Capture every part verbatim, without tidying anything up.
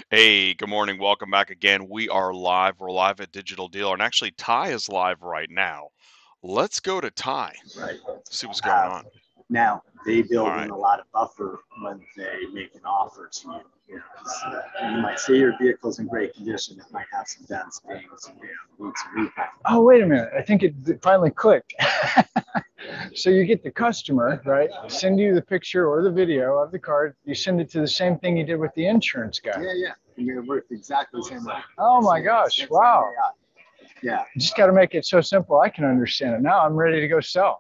Hey, good morning. Welcome back again. We are live. We're live at Digital Dealer, and actually, Ty is live right now. Let's go to Ty. Right. See what's going Uh, on. Now, they build All right. in a lot of buffer when they make an offer to you. You, know, 'cause, uh, you might say your vehicle's in great condition. It might have some dents, dings, you know, needs some repaint. Oh, wait a minute. I think it finally clicked. So you get the customer, right? Send you the picture or the video of the car. You send it to the same thing you did with the insurance guy. Yeah, yeah. I mean, it worked exactly the same way. Oh my Same- gosh. same Wow. layout. Yeah. You just got to make it so simple I can understand it. Now I'm ready to go sell.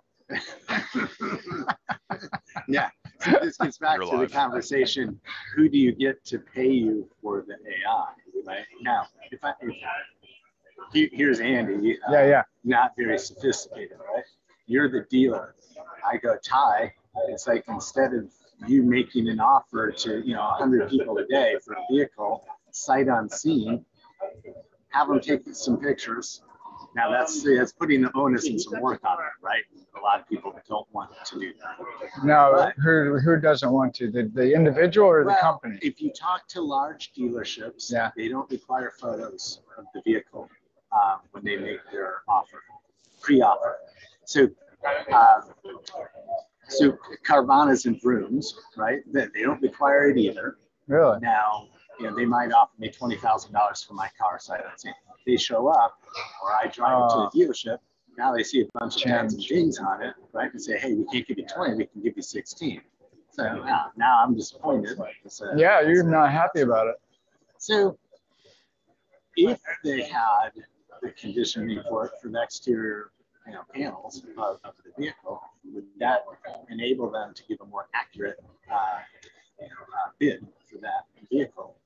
Yeah. So this gets back You're to the live. conversation. Who do you get to pay you for the A I? Right now, if I if, he- here's Andy. uh, Yeah, yeah. Not very sophisticated, right? You're the dealer. I go, Ty. It's like instead of you making an offer to you know one hundred people a day for a vehicle, sight unseen, have them take some pictures. Now that's that's putting the onus and some work on it, right? A lot of people don't want to do that. No, But- who, who doesn't want to? The, the individual or the Well, company? If you talk to large dealerships, Yeah. they don't require photos of the vehicle um, when they make their offer, pre-offer. So, um, so Carvanas and Vrooms, right? They, they don't require it either. Really? Now, you know, they might offer me twenty thousand dollars for my car sight unseen. They show up, or I drive it Oh. to the dealership. Now they see a bunch of dents and Change. dings on it, right? And say, hey, we can't give you twenty, we can give you sixteen. So now, now I'm disappointed. It's a- Yeah, it's you're a- not happy about it. So if they had the condition report for the exterior, you know, panels of, of the vehicle, would that enable them to give a more accurate uh, you know, uh, bid for that vehicle?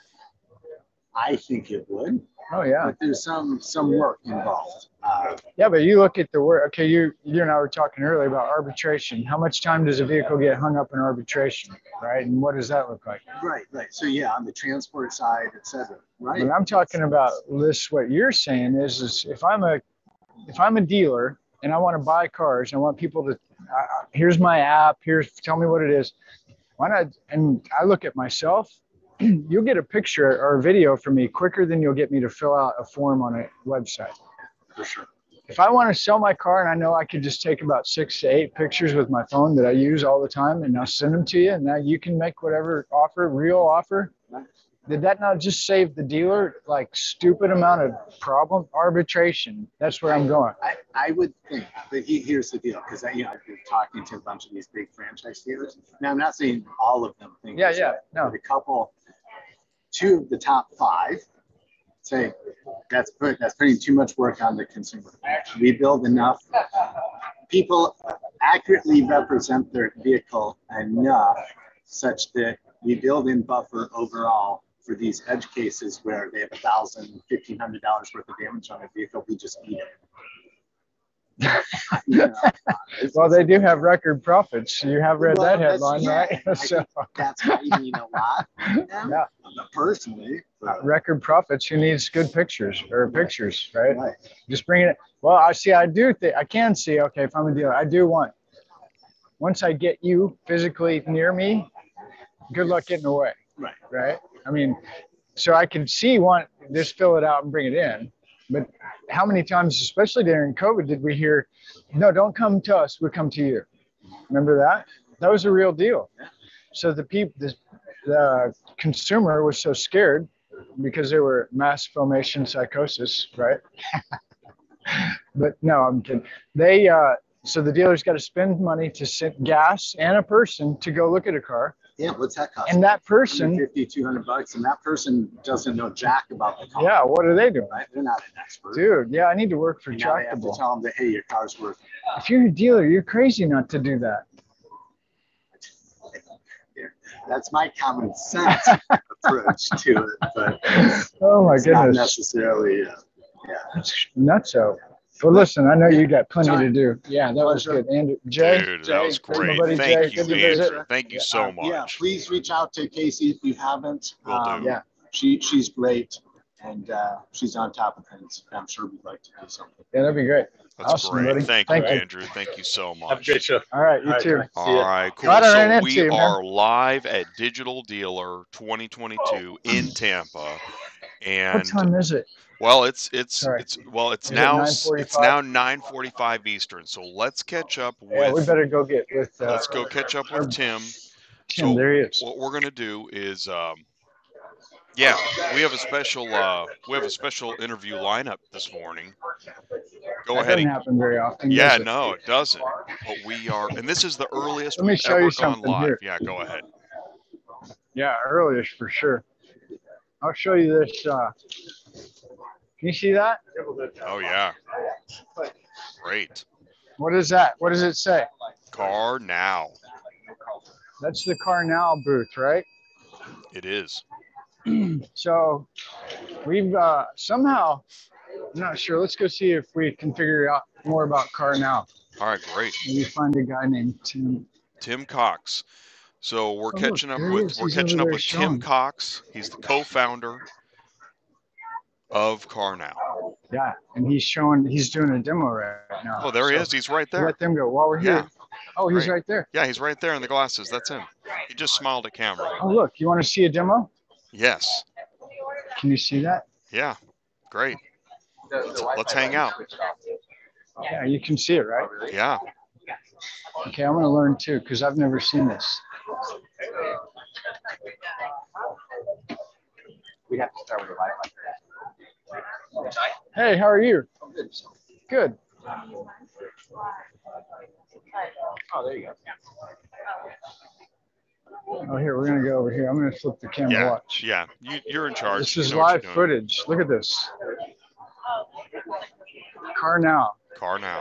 I think it would, Oh, yeah. but there's some some work involved. Uh, Yeah, but you look at the word. Okay, you you and I were talking earlier about arbitration. How much time does a vehicle get hung up in arbitration, right? And what does that look like? right, right. So yeah, on the transport side, et cetera, right? When I'm talking about this, what you're saying is, is if I'm a if I'm a dealer and I want to buy cars, I want people to uh, here's my app. Here's tell me what it is. Why not? And I look at myself. You'll get a picture or a video from me quicker than you'll get me to fill out a form on a website. For sure. If I want to sell my car and I know I could just take about six to eight pictures with my phone that I use all the time and I'll send them to you and now you can make whatever offer, real offer. Did that not just save the dealer like stupid amount of problem? Arbitration. That's where I'm going. I, I would think, but he, here's the deal, because you know I've been talking to a bunch of these big franchise dealers. Now I'm not saying all of them think. Yeah, this yeah, way, no. but a couple, two of the top five say that's put that's putting too much work on the consumer. We build enough. People accurately represent their vehicle enough such that we build in buffer overall for these edge cases where they have a thousand, fifteen hundred dollars worth of damage on a vehicle. We just eat it. You know, it's- Well, they do have record profits. You have read Well, that that's- headline, yeah, right? I So, think that's why you mean a lot. Yeah. Personally. but- record profits. Who needs good pictures or pictures, right? Right. Just bring it. Well, I see. I do think I can see. Okay, if I'm a dealer, I do want. Once I get you physically near me, good luck getting away. Right. Right. I mean, so I can see one. Just fill it out and bring it in. But how many times, especially during COVID, did we hear, "No, don't come to us. We'll come to you." Remember that? That was a real deal. So the people, the, the consumer was so scared because they were mass formation psychosis, right? But no, I'm kidding. They uh, so the dealer's got to spend money to send gas and a person to go look at a car, Yeah, what's that cost? and that person, fifty, two hundred bucks, and that person doesn't know jack about the car. yeah, what are they doing? Right? They're not an expert. Dude, yeah, I need to work for And now they have to Tractable. tell them that, hey, your car's worth. If you're a dealer, you're crazy not to do that. That's my common sense approach to it, but Oh my it's not goodness, necessarily. Uh, yeah. that's nutso. Well, listen, I know you got plenty to do. Yeah, that was Pleasure. good. Andrew, Jay, Dude, Jay, that was my great. buddy Jay, Thank you, good to visit. Andrew. Thank you so Uh, Yeah, much. please reach out to Casey if you haven't. Will do. Um, yeah. She she's great. and uh, she's on top of things. I'm sure we'd like to do something. Yeah, that'd be great. That's Awesome, great. buddy. Thank, Thank you, you. Andrew. Thank you so much. Have a great show. All right, you All right, too. guys. See All ya. right, cool. Glad I ran So into we you, man. are live at Digital Dealer twenty twenty-two in Tampa, What and time is it? well, it's it's Sorry. it's well, it's Is it now s- it's nine forty-five? now nine forty-five Eastern. So let's catch up Yeah, we with better go get with. Uh, let's go catch up with our- Tim. Tim, So there he is. what we're gonna do is, um, yeah, we have a special uh, we have a special interview lineup this morning. Go That ahead. doesn't And, happen very often. yeah, does it? no, it doesn't. But we are, and this is the earliest Let me we've show ever you gone something live. here. Yeah, go ahead. Yeah, earliest for sure. I'll show you this. Uh, can you see that? Oh yeah, great. What is that? What does it say? Car now. That's the Car Now booth, right? It is. So we've uh, somehow, I'm not sure. Let's go see if we can figure out more about Car Now. All right, great. Maybe find a guy named Tim. Tim Cox. So we're Oh, look, catching up there he with is. we're He's catching over up there with Tim showing. Cox. He's the co-founder of Car Now. Yeah, and he's showing. He's doing a demo right now. Oh, there he So is. He's right we'll there. let them go while we're here. Yeah. Oh, he's Great. right there. Yeah, he's right there in the glasses. That's him. He just smiled at camera. Oh, look. You want to see a demo? Yes. Can you see that? Yeah. Great. Let's, let's hang out. Yeah, you can see it, right? Yeah. Okay, I'm gonna learn too because I've never seen this. We have to start with a live. Hey, how are you? Good. Oh, there you go. Oh, here we're gonna go over here. I'm gonna flip the camera. Yeah. Watch. Yeah. You, you're in charge. This You is know what live you're doing. footage. Look at this. Car Now Car Now.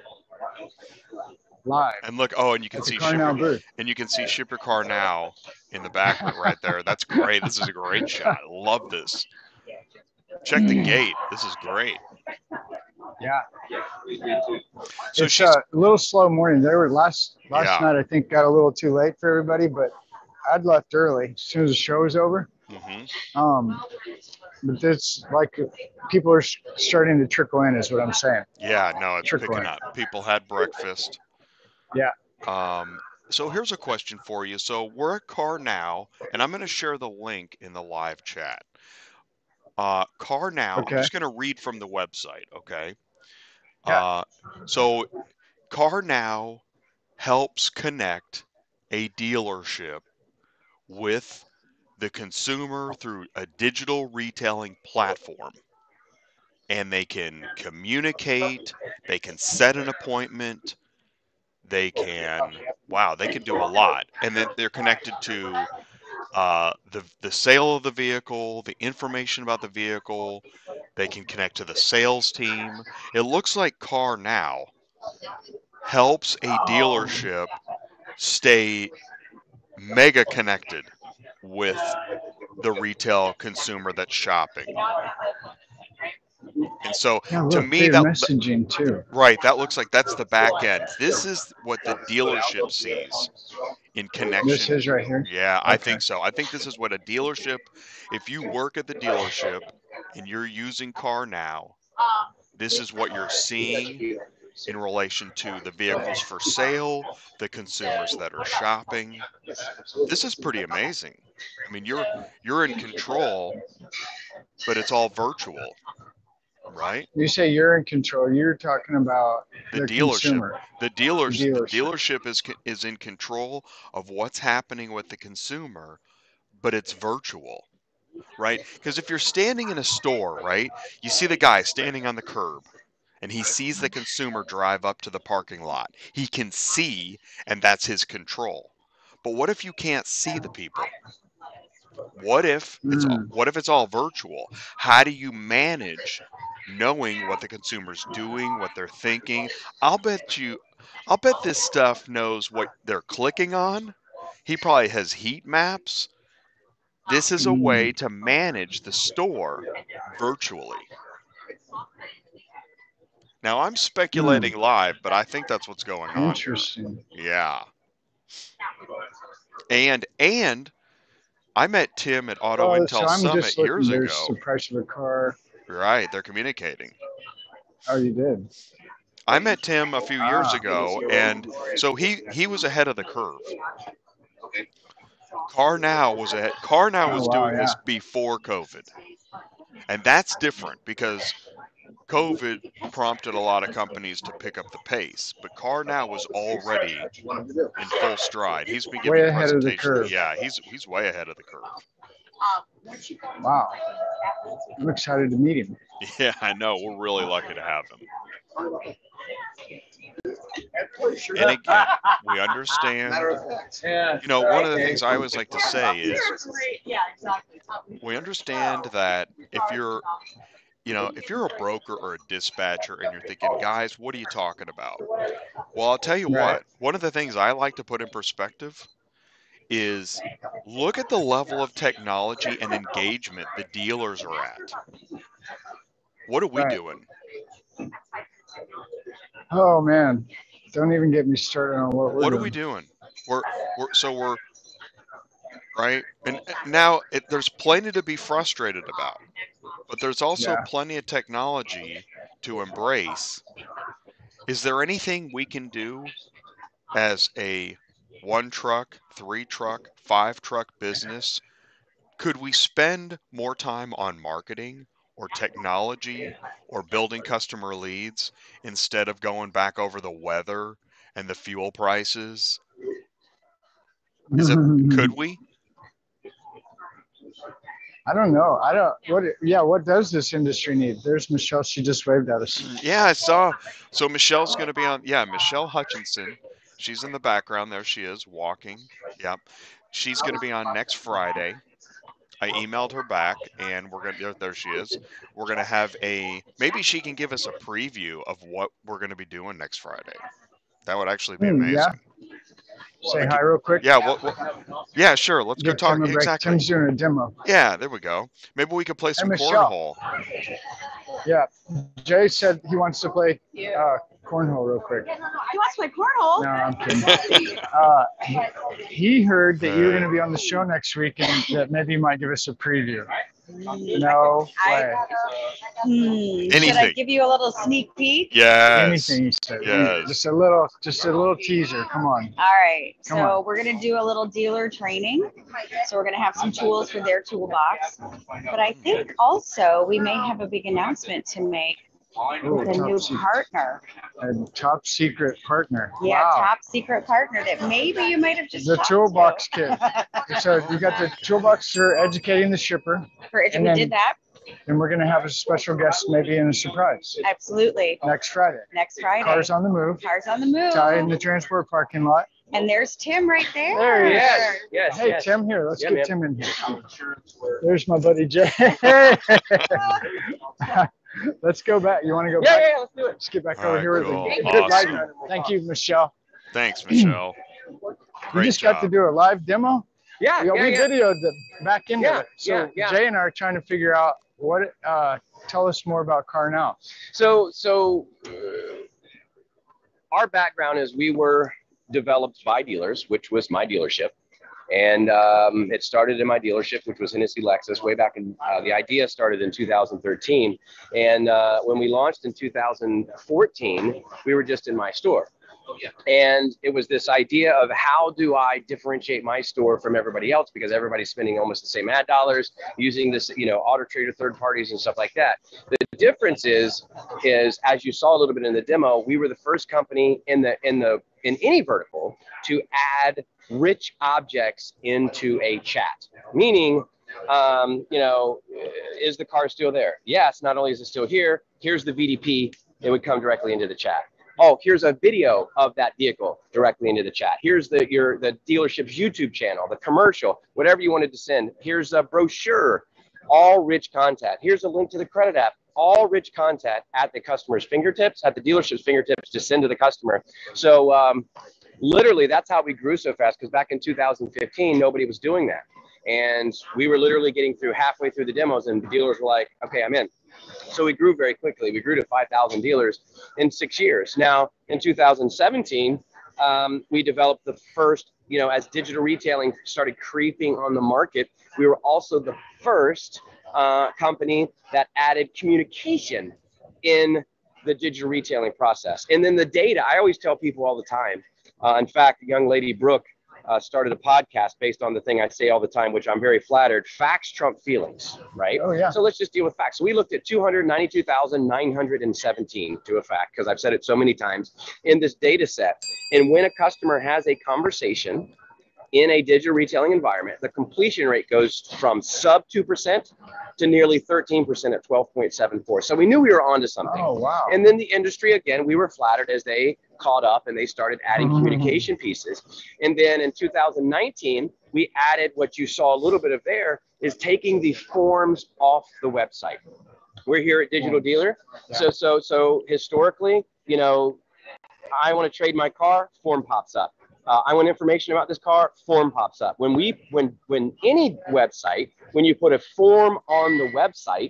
live. And look, oh, and you can At the see Car ship Now your, booth. and you can see ship your car now in the back right there. That's great. This is a great shot. I love this. Check the gate. This is great. Yeah. So It's she's uh, a little slow morning. They were last last Yeah. night. I think got a little too late for everybody, but I'd left early as soon as the show was over. mhm. Um, but it's like people are s- starting to trickle in, is what I'm saying. Yeah, no, it's Trickling. picking up. People had breakfast. Yeah. Um, so here's a question for you. So we're at Car Now, and I'm going to share the link in the live chat. Uh, Car Now, Okay. I'm just going to read from the website, okay? Yeah. Uh, so Car Now helps connect a dealership with the consumer through a digital retailing platform. And they can communicate, they can set an appointment, they can, wow, they can do a lot. And then they're connected to uh, the, the sale of the vehicle, the information about the vehicle. They can connect to the sales team. It looks like Car Now helps a dealership stay mega connected with the retail consumer that's shopping. And so Yeah, to look, me, they're that messaging too. right, that looks like that's the back end. This is what the dealership sees in connection. This is right here. Yeah, I Okay. think so. I think this is what a dealership, if you work at the dealership and you're using Car Now, this is what you're seeing in relation to the vehicles for sale, the consumers that are shopping. This is pretty amazing. I mean, you're you're in control, but it's all virtual, right? You say you're in control. You're talking about The the dealership. consumer. The dealers, the dealership. dealership is co- is in control of what's happening with the consumer, but it's virtual, right? Because if you're standing in a store, right, you see the guy standing on the curb, and he sees the consumer drive up to the parking lot. He can see, and that's his control. But what if you can't see the people? What if it's all, Mm. what if it's all virtual? How do you manage knowing what the consumer's doing, what they're thinking? I'll bet you, I'll bet this stuff knows what they're clicking on. He probably has heat maps. This is a way to manage the store virtually. Now I'm speculating live, but I think that's what's going on. Interesting. Yeah. And and I met Tim at Auto Oh, Intel so I'm Summit just looking. years There's ago. the price of a car. Right, they're communicating. Oh, you did. I met Tim a few years Ah. ago, and so he he was ahead of the curve. CarNow was ahead. CarNow was Oh, wow, doing yeah. this before COVID, and that's different because COVID prompted a lot of companies to pick up the pace, but CarNow was already in full stride. He's been Way giving ahead of the presentations. curve. Yeah, he's he's way ahead of the curve. Wow. I'm excited to meet him. Yeah, I know. We're really lucky to have him. And again, we understand. You know, one of the things I always like to say is we understand that if you're, you know, if you're a broker or a dispatcher and you're thinking, guys, what are you talking about? Well, I'll tell you Right. what, one of the things I like to put in perspective is look at the level of technology and engagement the dealers are at. What are we Right. doing? Oh, man. Don't even get me started on what we're What doing. are we doing? We're, we're so we're right, and now it, there's plenty to be frustrated about, but there's also Yeah. plenty of technology to embrace. Is there anything we can do as a one truck, three truck, five truck business? Could we spend more time on marketing or technology or building customer leads instead of going back over the weather and the fuel prices? Is it, could we? I don't know. I don't. What? Yeah. What does this industry need? There's Michelle. She just waved at us. Yeah, I saw. So Michelle's going to be on. Yeah, Michelle Hutchinson. She's in the background. There she is, walking. Yep. She's going to be on next Friday. I emailed her back, and we're gonna. There, there she is. We're gonna have a. Maybe she can give us a preview of what we're going to be doing next Friday. That would actually be Hmm, amazing. yeah. Say hi real quick. Yeah. What? what yeah. Sure. Let's go Give talk. Tim a break. Exactly. Tim's doing a demo. Yeah. There we go. Maybe we could play some Michelle. cornhole. Yeah. Jay said he wants to play uh, cornhole real quick. He wants to play cornhole? No, I'm kidding. uh, he heard that you were going to be on the show next week and that maybe you might give us a preview. No way. Hmm. Should I Anything. give you a little sneak peek? Yes. Anything he said. Yes. Just a little, just a little teaser. Come on. All right. Come so on. we're going to do a little dealer training. So we're going to have some tools for their toolbox. But I think also we may have a big announcement to make Ooh, with a top new secret. partner. A top secret partner. Yeah, Wow. top secret partner that maybe you might have just The talked toolbox to. kit. So you got the toolbox for educating the shipper, For it, And we then- did that. and we're going to have a special guest maybe in a surprise Absolutely. next Friday. Next Friday. Cars on the move. Cars on the move. Tie in the transport parking lot. And there's Tim right there. There he is. Yes, yes, Hey, yes. Tim, here. Let's Yeah, get man. Tim in here. There's my buddy Jay. Let's go back. You want to go Yeah, back? yeah, yeah, let's do it. Let's get back All over right, here. cool. With the Awesome. live- Thank you, Michelle. Thanks, Michelle. You Great just job. got to do a live demo. Yeah, Yeah, yeah, we yeah. videoed the back into Yeah, it. So yeah, yeah. Jay and I are trying to figure out what. Uh, tell us more about CarNow. So, so uh, our background is we were developed by dealers, which was my dealership. And um, it started in my dealership, which was Hennessy Lexus, way back in, uh, the idea started in two thousand thirteen. And uh, when we launched in two thousand fourteen, we were just in my store. And it was this idea of how do I differentiate my store from everybody else, because everybody's spending almost the same ad dollars using this, you know, Auto Trader third parties and stuff like that. The difference is, is as you saw a little bit in the demo, we were the first company in the in the in any vertical to add rich objects into a chat, meaning, um, you know, is the car still there? Yes. Not only is it still here, here's the V D P. It would come directly into the chat. Oh, here's a video of that vehicle directly into the chat. Here's the your the dealership's YouTube channel, the commercial, whatever you wanted to send. Here's a brochure, all rich content. Here's a link to the credit app, all rich content at the customer's fingertips, at the dealership's fingertips to send to the customer. So um, literally, that's how we grew so fast, because back in two thousand fifteen, nobody was doing that. And we were literally getting through halfway through the demos, and the dealers were like, okay, I'm in. So we grew very quickly. We grew to five thousand dealers in six years. Now, in two thousand seventeen, Um, we developed the first, you know, as digital retailing started creeping on the market, we were also the first uh, company that added communication in the digital retailing process. And then the data, I always tell people all the time. Uh, in fact, a young lady, Brooke, uh, started a podcast based on the thing I say all the time, which I'm very flattered. Facts trump feelings, right? Oh, yeah. So let's just deal with facts. So we looked at two hundred ninety-two thousand nine hundred seventeen to a fact, because I've said it so many times in this data set. And when a customer has a conversation in a digital retailing environment, the completion rate goes from sub two percent to nearly thirteen percent at twelve point seven four. So we knew we were onto something. Oh, wow. And then the industry, again, we were flattered as they caught up and they started adding Mhm. communication pieces. And then in two thousand nineteen, we added what you saw a little bit of there is taking the forms off the website. We're here at Digital Dealer. Yeah. So, so, so historically, you know, I want to trade my car, form pops up. Uh, I want information about this car, form pops up. When we, when, when any website, when you put a form on the website,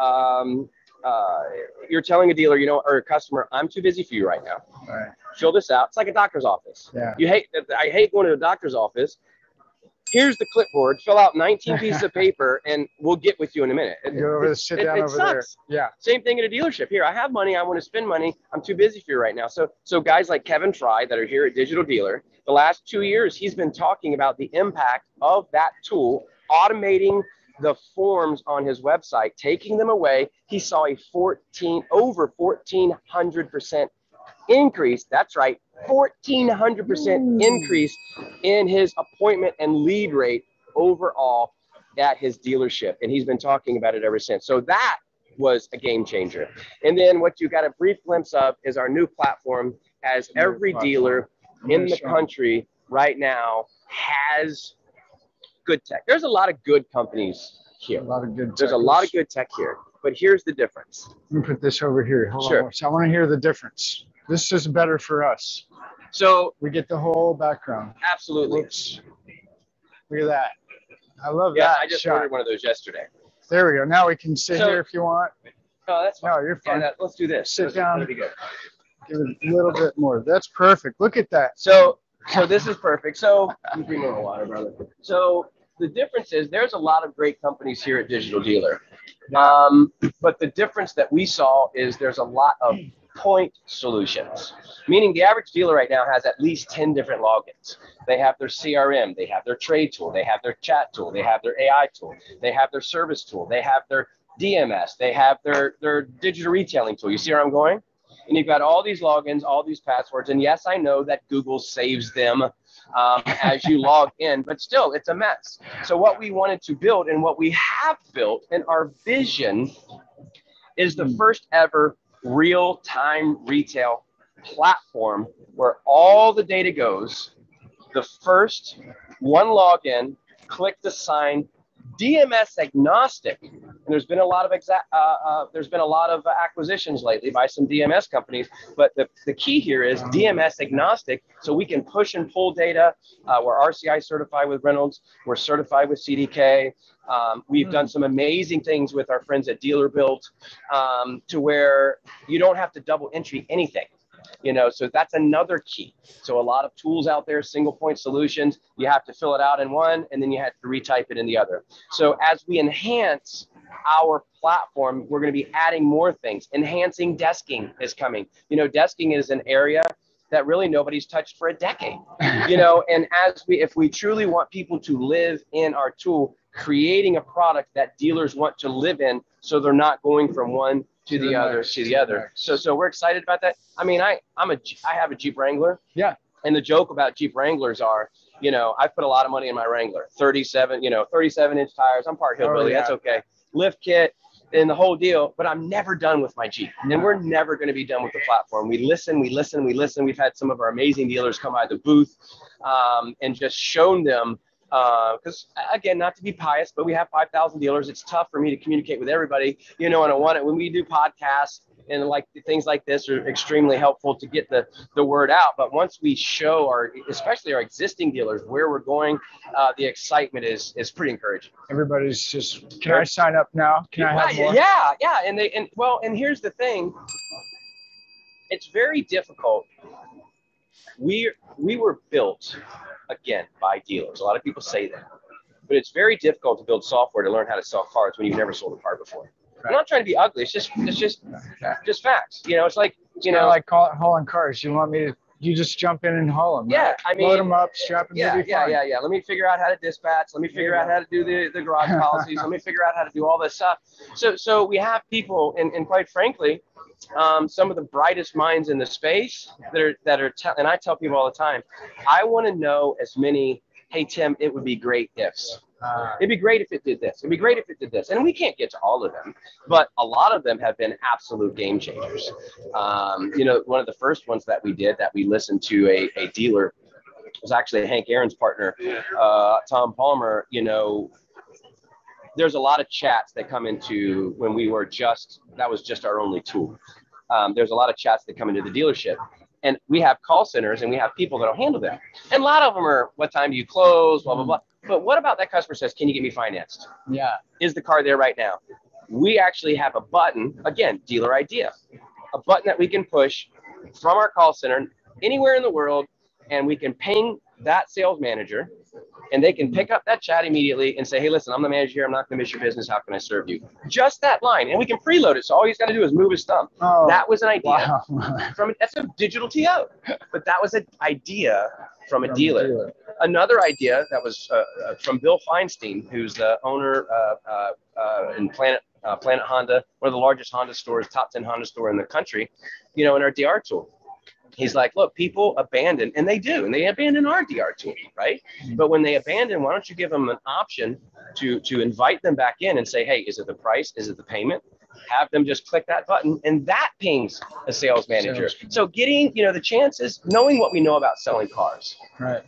um, uh, you're telling a dealer, you know, or a customer, I'm too busy for you right now. Right. Fill this out. It's like a doctor's office. Yeah. You hate, I hate going to a doctor's office. Here's the clipboard, fill out nineteen pieces of paper and we'll get with you in a minute. You go over there, sit It- down it over there. sucks. Yeah. Same thing at a dealership. Here, I have money. I want to spend money. I'm too busy for you right now. So, so guys like Kevin Fry that are here at Digital Dealer, the last two years, he's been talking about the impact of that tool, automating the forms on his website, taking them away. He saw a fourteen over fourteen hundred percent increase. That's right, fourteen hundred percent increase in his appointment and lead rate overall at his dealership. And he's been talking about it ever since. So that was a game changer. And then what you got a brief glimpse of is our new platform, as every dealer in the country right now has good tech. There's a lot of good companies A here. lot of good. There's a lot of good tech here. But here's the difference. Let me put this over here. Hold Sure. on. So I want to hear the difference. This is better for us. So We get the whole background. absolutely. Whoops. Look at that. I love Yeah, that I just shot. ordered one of those yesterday. There we go. Now we can sit So- here if you want. Oh, that's fine. No, you're Yeah, fine. that- let's do this. Sit This is down. gonna be good. Give it a little bit more. That's perfect. Look at that. So, so this is perfect. So, you bring me a water, brother. So the difference is there's a lot of great companies here at Digital Dealer. Um, but the difference that we saw is there's a lot of point solutions, meaning the average dealer right now has at least ten different logins. They have their C R M, they have their trade tool, they have their chat tool, they have their A I tool, they have their service tool, they have their D M S, they have their, their digital retailing tool. You see where I'm going? And you've got all these logins, all these passwords. And yes, I know that Google saves them um, as you log in, but still, it's a mess. So what we wanted to build and what we have built in our vision is the first ever real-time retail platform where all the data goes. The first one login, click to sign, D M S agnostic. And there's been a lot of exact, uh, uh, there's been a lot of acquisitions lately by some D M S companies. But the, the key here is D M S agnostic, so we can push and pull data. Uh, we're R C I certified with Reynolds. We're certified with C D K. Um, we've done some amazing things with our friends at Dealer Built, um, to where you don't have to double entry anything. You know, so that's another key. So a lot of tools out there, single point solutions, you have to fill it out in one and then you have to retype it in the other. So as we enhance our platform, we're going to be adding more things. Enhancing desking is coming. You know, desking is an area that really nobody's touched for a decade. You know, and as we, if we truly want people to live in our tool, creating a product that dealers want to live in, so they're not going from one to the other, to the other. So, so we're excited about that. I mean, I, I'm a, I have a Jeep Wrangler. Yeah. And the joke about Jeep Wranglers are, you know, I put a lot of money in my Wrangler, thirty-seven, you know, thirty-seven inch tires. I'm part hillbilly. Oh, yeah. That's okay. Lift kit and the whole deal, but I'm never done with my Jeep. And we're never going to be done with the platform. We listen, we listen, we listen. We've had some of our amazing dealers come by the booth um, and just shown them, because uh, again, not to be pious, but we have five thousand dealers. It's tough for me to communicate with everybody, you know, and I want it when we do podcasts and like things like this are extremely helpful to get the, the word out. But once we show our, especially our existing dealers, where we're going, uh, the excitement is, is pretty encouraging. Everybody's just, can I sign up now? Can I have yeah, more? yeah, yeah. And they, and well, and here's the thing. It's very difficult we we were built, again, by dealers. A lot of people say that. But it's very difficult to build software to learn how to sell cars when you've never sold a car before. I'm not trying to be ugly. It's just it's just just facts. You know, it's like, you know, like call, hauling cars. You want me to, you just jump in and haul them. Yeah, right? I mean, load them up, strap them. Yeah, to be yeah, fine. yeah, yeah. Let me figure out how to dispatch. Let me figure out how to do the, the garage policies. Let me figure out how to do all this stuff. So so we have people, and, and quite frankly, um, some of the brightest minds in the space that are that are. Te- and I tell people all the time, I want to know as many. Hey Tim, it would be great ifs. Uh, It'd be great if it did this. It'd be great if it did this. And we can't get to all of them, but a lot of them have been absolute game changers. Um, you know, one of the first ones that we did that we listened to a, a dealer was actually Hank Aaron's partner, uh, Tom Palmer. You know, there's a lot of chats that come into when we were just, that was just our only tool. Um, there's a lot of chats that come into the dealership. And we have call centers and we have people that'll handle them. And a lot of them are, what time do you close, blah, blah, blah. But what about that customer says, can you get me financed? Yeah. Is the car there right now? We actually have a button, again, dealer idea, a button that we can push from our call center anywhere in the world, and we can ping that sales manager, and they can pick up that chat immediately and say, hey, listen, I'm the manager here. I'm not going to miss your business. How can I serve you? Just that line. And we can preload it. So all he's got to do is move his thumb. Oh, that was an idea wow. from, that's a digital T O, but that was an idea from a From dealer. a dealer. Another idea that was uh, from Bill Feinstein, who's the owner uh, uh, uh, in Planet uh, Planet Honda, one of the largest Honda stores, top ten Honda store in the country, you know, in our D R tool. He's like, look, people abandon, and they do, and they abandon our D R tool, right? But when they abandon, why don't you give them an option to, to invite them back in and say, hey, is it the price? Is it the payment? Have them just click that button, and that pings a sales manager. Sales. So getting, you know, the chances, knowing what we know about selling cars. Right.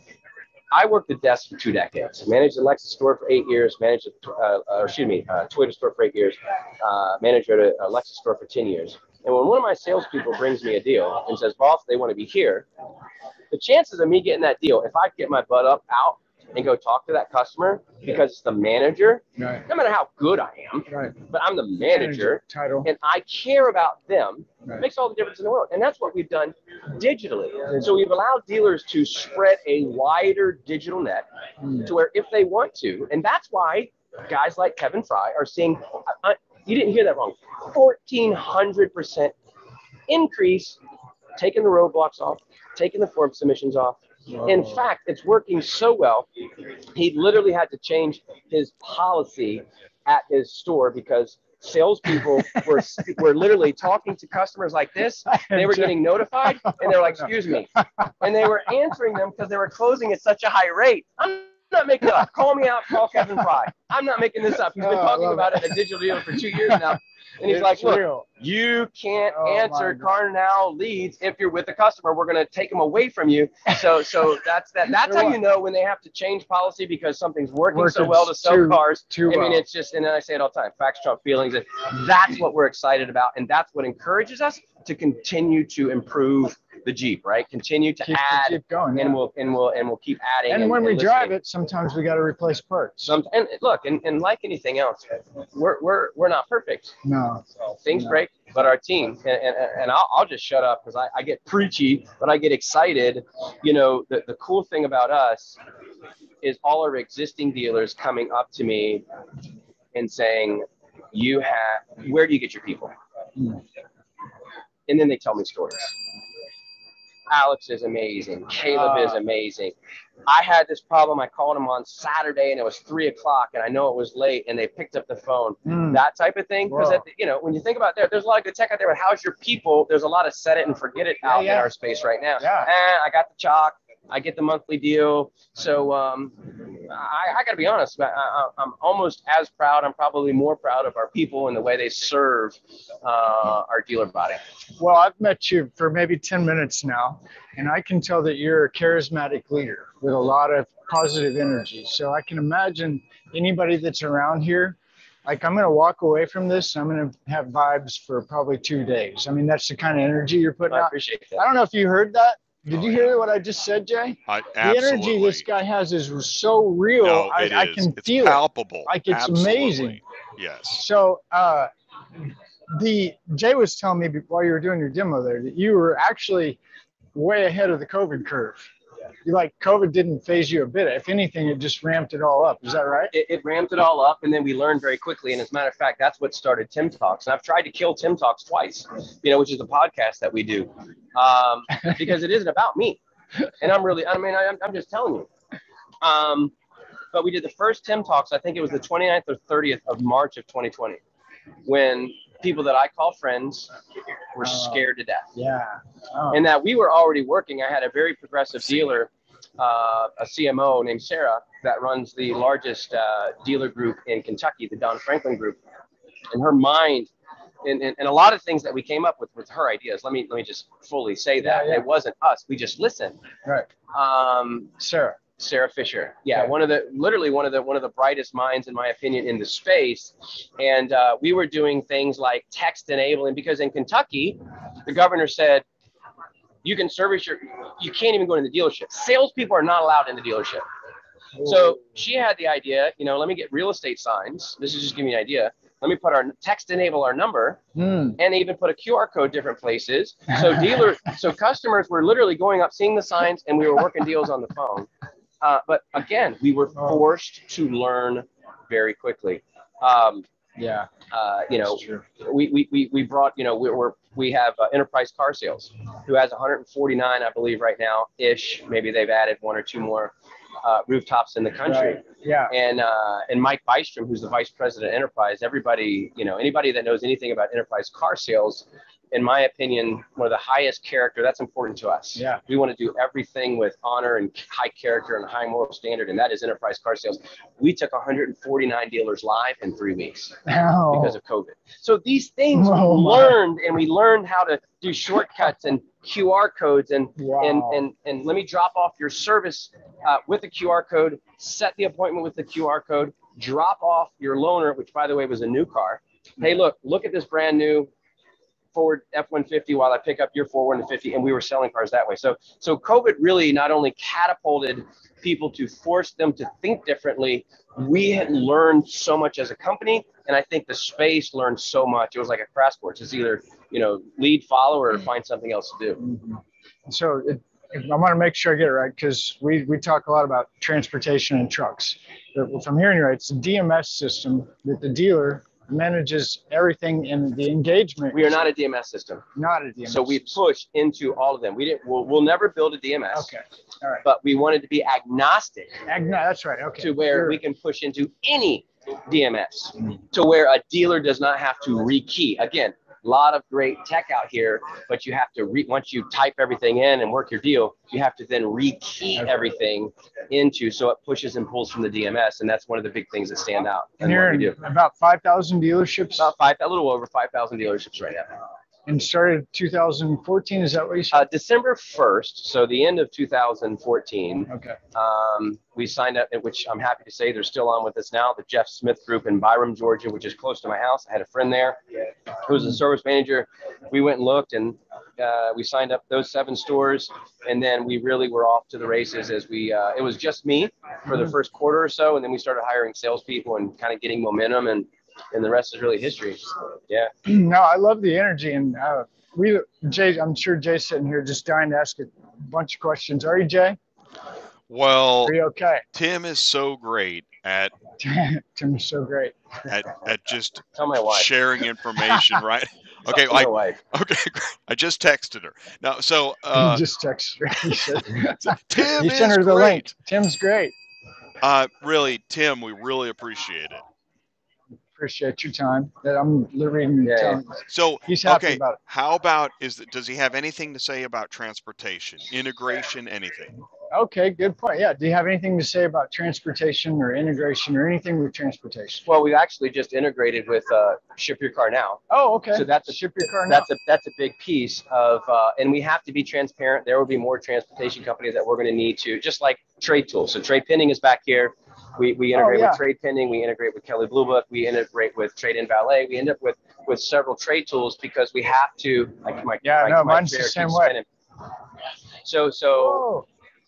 I worked at desk for two decades. Managed a Lexus store for eight years. Managed a, uh, uh, excuse me, a Toyota store for eight years. Uh, managed at a, a Lexus store for ten years. And when one of my salespeople brings me a deal and says, boss, they want to be here, the chances of me getting that deal, if I get my butt up out and go talk to that customer, because it's the manager, Right. no matter how good I am, Right. but I'm the manager, title. and I care about them, Right. it makes all the difference in the world. And that's what we've done digitally. So we've allowed dealers to spread a wider digital net Mm. to where if they want to, and that's why guys like Kevin Fry are seeing, uh, you didn't hear that wrong, fourteen hundred percent increase, taking the roadblocks off, taking the form submissions off. Whoa. In fact, it's working so well, he literally had to change his policy at his store because salespeople were were literally talking to customers like this. They were getting notified, and they're like, "Excuse me," and they were answering them because they were closing at such a high rate. I'm not making it up. Call me out. Call Kevin Fry. I'm not making this up. He's been Oh, I talking love about it. it in a digital dealer for two years now. And he's It's like, look, real. you can't Oh, answer my God. car now leads if you're with the customer. We're going to take them away from you. So so that's that. That's how you know when they have to change policy because something's working, so Working well to sell too- cars. too I mean, well. it's just, and I say it all the time, facts trump feelings. And that's what we're excited about. And that's what encourages us to continue to improve the Jeep, right? Continue to Keep, add, keep going. and yeah. we'll and we'll and we'll keep adding. And when we listening. drive it, sometimes we got to replace parts. Some, and look, and, and like anything else, we're we're we're not perfect. No. Things No. break, but our team, and, and, and I'll, I'll just shut up because I, I get preachy, but I get excited. You know, the, the cool thing about us is all our existing dealers coming up to me and saying, you have, where do you get your people? Mm. And then they tell me stories. Alex is amazing. Caleb is Ah. amazing. I had this problem. I called him on Saturday and it was three o'clock and I know it was late and they picked up the phone. Mm. That type of thing. Because, Wow. you know, when you think about that, there's a lot of good tech out there, but how's your people? There's a lot of set it and forget it out Yeah, in yeah. our space right now. Yeah. Eh, I got the chalk. I get the monthly deal. So um, I, I got to be honest, I, I, I'm almost as proud. I'm probably more proud of our people and the way they serve uh, our dealer body. Well, I've met you for maybe ten minutes now, and I can tell that you're a charismatic leader with a lot of positive energy. So I can imagine anybody that's around here, like I'm going to walk away from this, I'm going to have vibes for probably two days. I mean, that's the kind of energy you're putting I out. appreciate I that. don't know if you heard that. Did you hear what I just said, Jay? I, The absolutely. energy this guy has is so real. No, I, it I is. can It's feel palpable. it. Like it's Absolutely. amazing. Yes. So uh, the Jay was telling me while you were doing your demo there that you were actually way ahead of the COVID curve. You like COVID didn't phase you a bit. If anything, it just ramped it all up. Is that right? It, it ramped it all up, and then we learned very quickly. And as a matter of fact, that's what started Tim Talks. And I've tried to kill Tim Talks twice, you know, which is a podcast that we do, um, because it isn't about me. And I'm really, I mean, I, I'm just telling you. Um, but we did the first Tim Talks. I think it was the twenty-ninth or thirtieth of March of twenty twenty, when people that I call friends were scared to death. Yeah. Oh. And that we were already working. I had a very progressive dealer, uh, a C M O named Sarah, that runs the largest uh, dealer group in Kentucky, the Don Franklin Group. And her mind, and, and, and a lot of things that we came up with with her ideas. Let me let me just fully say that. Yeah, yeah. It wasn't us. We just listened. Right. Um, Sarah. Sarah Fisher. Yeah, Okay. one of the literally one of the one of the brightest minds, in my opinion, in the space. And uh, we were doing things like text enabling, because in Kentucky, the governor said you can service your, you can't even go in the dealership. Salespeople are not allowed in the dealership. So she had the idea, you know, let me get real estate signs. This is just giving me an idea. Let me put our text enable our number, Hmm. and even put a Q R code different places. So dealer, so customers were literally going up, seeing the signs, and we were working deals on the phone. Uh, but again, we were forced to learn very quickly. Um, Yeah. uh, you know, That's true. we, we, we, we brought, you know, we we're, we have uh, Enterprise Car Sales, who has one hundred forty-nine, I believe right now ish. Maybe they've added one or two more uh, rooftops in the country. Right. Yeah. And uh, and Mike Bystrom, who's the vice president of Enterprise, everybody, you know, anybody that knows anything about Enterprise Car Sales, in my opinion, one of the highest character, that's important to us. Yeah. We want to do everything with honor and high character and high moral standard, and that is Enterprise Car Sales. We took one hundred forty-nine dealers live in three weeks Oh. because of COVID. So these things Oh, we my. learned, and we learned how to do shortcuts and Q R codes, and Wow. and and and let me drop off your service uh, with a Q R code, set the appointment with the Q R code, drop off your loaner, which by the way was a new car. Hey, look, look at this brand new Ford F one fifty while I pick up your Ford one fifty, and we were selling cars that way. So so COVID really not only catapulted people to force them to think differently, we had learned so much as a company, and I think the space learned so much. It was like a crash course. It's either, you know, lead, follow, or find something else to do. Mhm. So it, I want to make sure I get it right, because we, we talk a lot about transportation and trucks. But if I'm hearing you right, it's a D M S system that the dealer manages everything in the engagement. We are not a D M S system, Not a D M S. so we system. push into all of them. We didn't. We'll, we'll never build a D M S. Okay. All right. But we wanted to be agnostic Agno, that's right. Okay. to where You're- we can push into any D M S, to where a dealer does not have to rekey. Again, a lot of great tech out here, but you have to re once you type everything in and work your deal, you have to then rekey Okay. everything into, so it pushes and pulls from the D M S, and that's one of the big things that stand out. And in you're what we in do. about five thousand dealerships About five, a little over five thousand dealerships right now. and started two thousand fourteen. Is that what you said? Uh, December first, so the end of two thousand fourteen. Okay. Um, we signed up, which I'm happy to say they're still on with us now, the Jeff Smith Group in Byram, Georgia, which is close to my house. I had a friend there who was a service manager. We went and looked, and uh, we signed up those seven stores, and then we really were off to the races as we, uh, it was just me for the first quarter or so, and then we started hiring salespeople and kind of getting momentum, and and the rest is really history. Yeah. No, I love the energy, and uh, we, Jay, I'm sure Jay's sitting here just dying to ask a bunch of questions. Are you, Jay? Well, Are you okay? Tim is so great at Tim is so great. at, at just Tell my wife. sharing information, right? Okay, Tell my I wife. okay, great. I just texted her. Now, so uh, He just texted her. He said, Tim he is sent her the great. link. Tim's great. Uh, really, Tim, we really appreciate it. Appreciate your time. That I'm reading. Yeah, telling- So, He's happy okay, about it. how about is that? Does he have anything to say about transportation, integration, anything? Okay, good point. Yeah. Do you have anything to say about transportation or integration or anything with transportation? Well, we actually just integrated with uh, Ship Your Car Now. Oh, okay. So that's a Ship your car now. That's a that's a big piece of, uh, and we have to be transparent. There will be more transportation companies that we're going to need to, just like Trade Tools. So Trade Pending is back here. We we integrate Oh, yeah. with Trade Pending. We integrate with Kelley Blue Book. We integrate with Trade In Valet. We end up with with several trade tools because we have to. Like my Yeah, my, no, my mine's the chair same keeps way. spinning. So so Oh,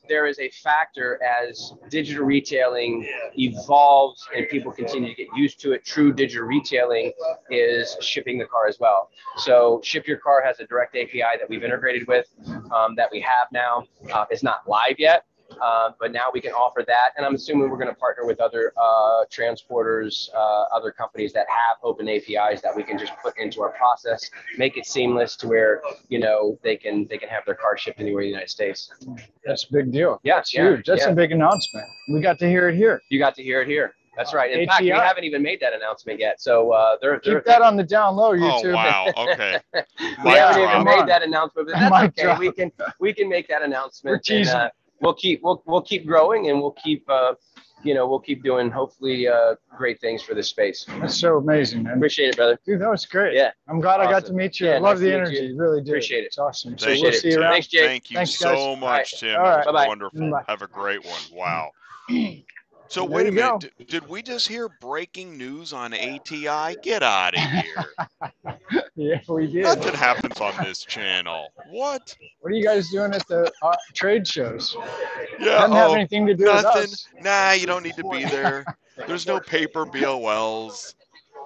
there is a factor as digital retailing evolves and people continue to get used to it. True digital retailing is shipping the car as well. So Ship Your Car has a direct A P I that we've integrated with, um, that we have now. Uh, it's not live yet. Uh, but now we can offer that, and I'm assuming we're going to partner with other uh, transporters, uh, other companies that have open A P Is that we can just put into our process, make it seamless to where you know they can they can have their car shipped anywhere in the United States. That's a big deal. Yeah, That's yeah, huge. That's yeah. a big announcement. We got to hear it here. You got to hear it here. That's right. In A T I. fact, we haven't even made that announcement yet. So uh, they're, they're Keep that on the down low, Oh YouTube. wow. Okay. we Mic haven't drop. even made that announcement, but that's Mic okay. drop. We can we can make that announcement. We're teasing. And, uh, we'll keep we'll we'll keep growing, and we'll keep uh, you know we'll keep doing hopefully uh, great things for this space. That's so amazing, man. Appreciate it, brother. Dude, that was great. Yeah. I'm glad I got Awesome. to meet you. Yeah, I love nice the to meet energy. you. Really do. Appreciate it. It's awesome. So Thank we'll you, see you Tim. around. Thanks, Jay. Thank you Thanks, guys. so much, Tim. All That right. was Bye-bye. wonderful. Bye. Have a great one. Wow. So There wait a you go. minute. D- did we just hear breaking news on A T I? Get out of here. Yeah, we did. Nothing happens on this channel. What? What are you guys doing at the uh, trade shows? Yeah. Doesn't have Oh, anything to do with nothing. us. Nah, you don't need to be there. There's no paper B O Ls.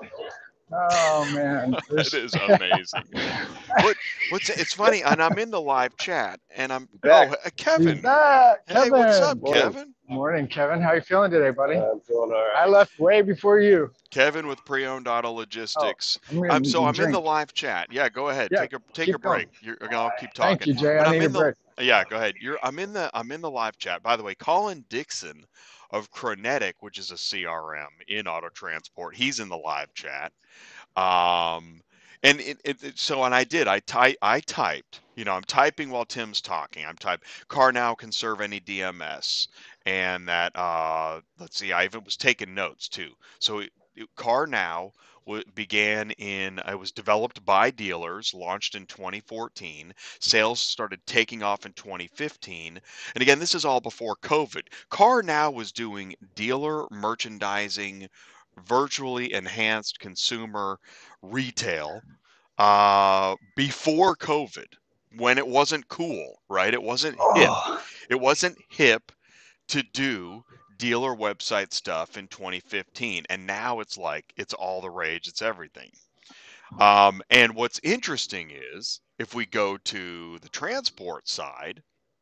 Oh man, That There's- is amazing. What? What's? It's funny, and I'm in the live chat, and I'm Back. oh, uh, He's Kevin. back. Hey, Kevin. what's up, Morning. Kevin? Morning, Kevin. How you feeling today, buddy? I'm feeling all I left way before you. Kevin with Pre-Owned Auto Logistics. I'm gonna I'm so I'm in drink. the live chat. Yeah, go ahead. Yeah, take a take keep a break. You're, I'll keep Thank talking. you, Jay. But I I'm need a in the break. yeah. Go ahead. You're I'm in the I'm in the live chat. By the way, Colin Dixon of Chronetic, which is a C R M in auto transport, he's in the live chat. Um, and it, it, it so and I did. I type I typed. You know, I'm typing while Tim's talking. I'm type car now can serve any D M S, and that uh, let's see. I even was taking notes too. So it, it, car now w- began in. It was developed by dealers, launched in twenty fourteen. Sales started taking off in twenty fifteen. And again, this is all before COVID. Car now was doing dealer merchandising, virtually enhanced consumer retail uh, before COVID, when it wasn't cool, right? It wasn't hip. Oh, It wasn't hip to do dealer website stuff in twenty fifteen, and now it's like it's all the rage. It's everything. Um, and what's interesting is if we go to the transport side,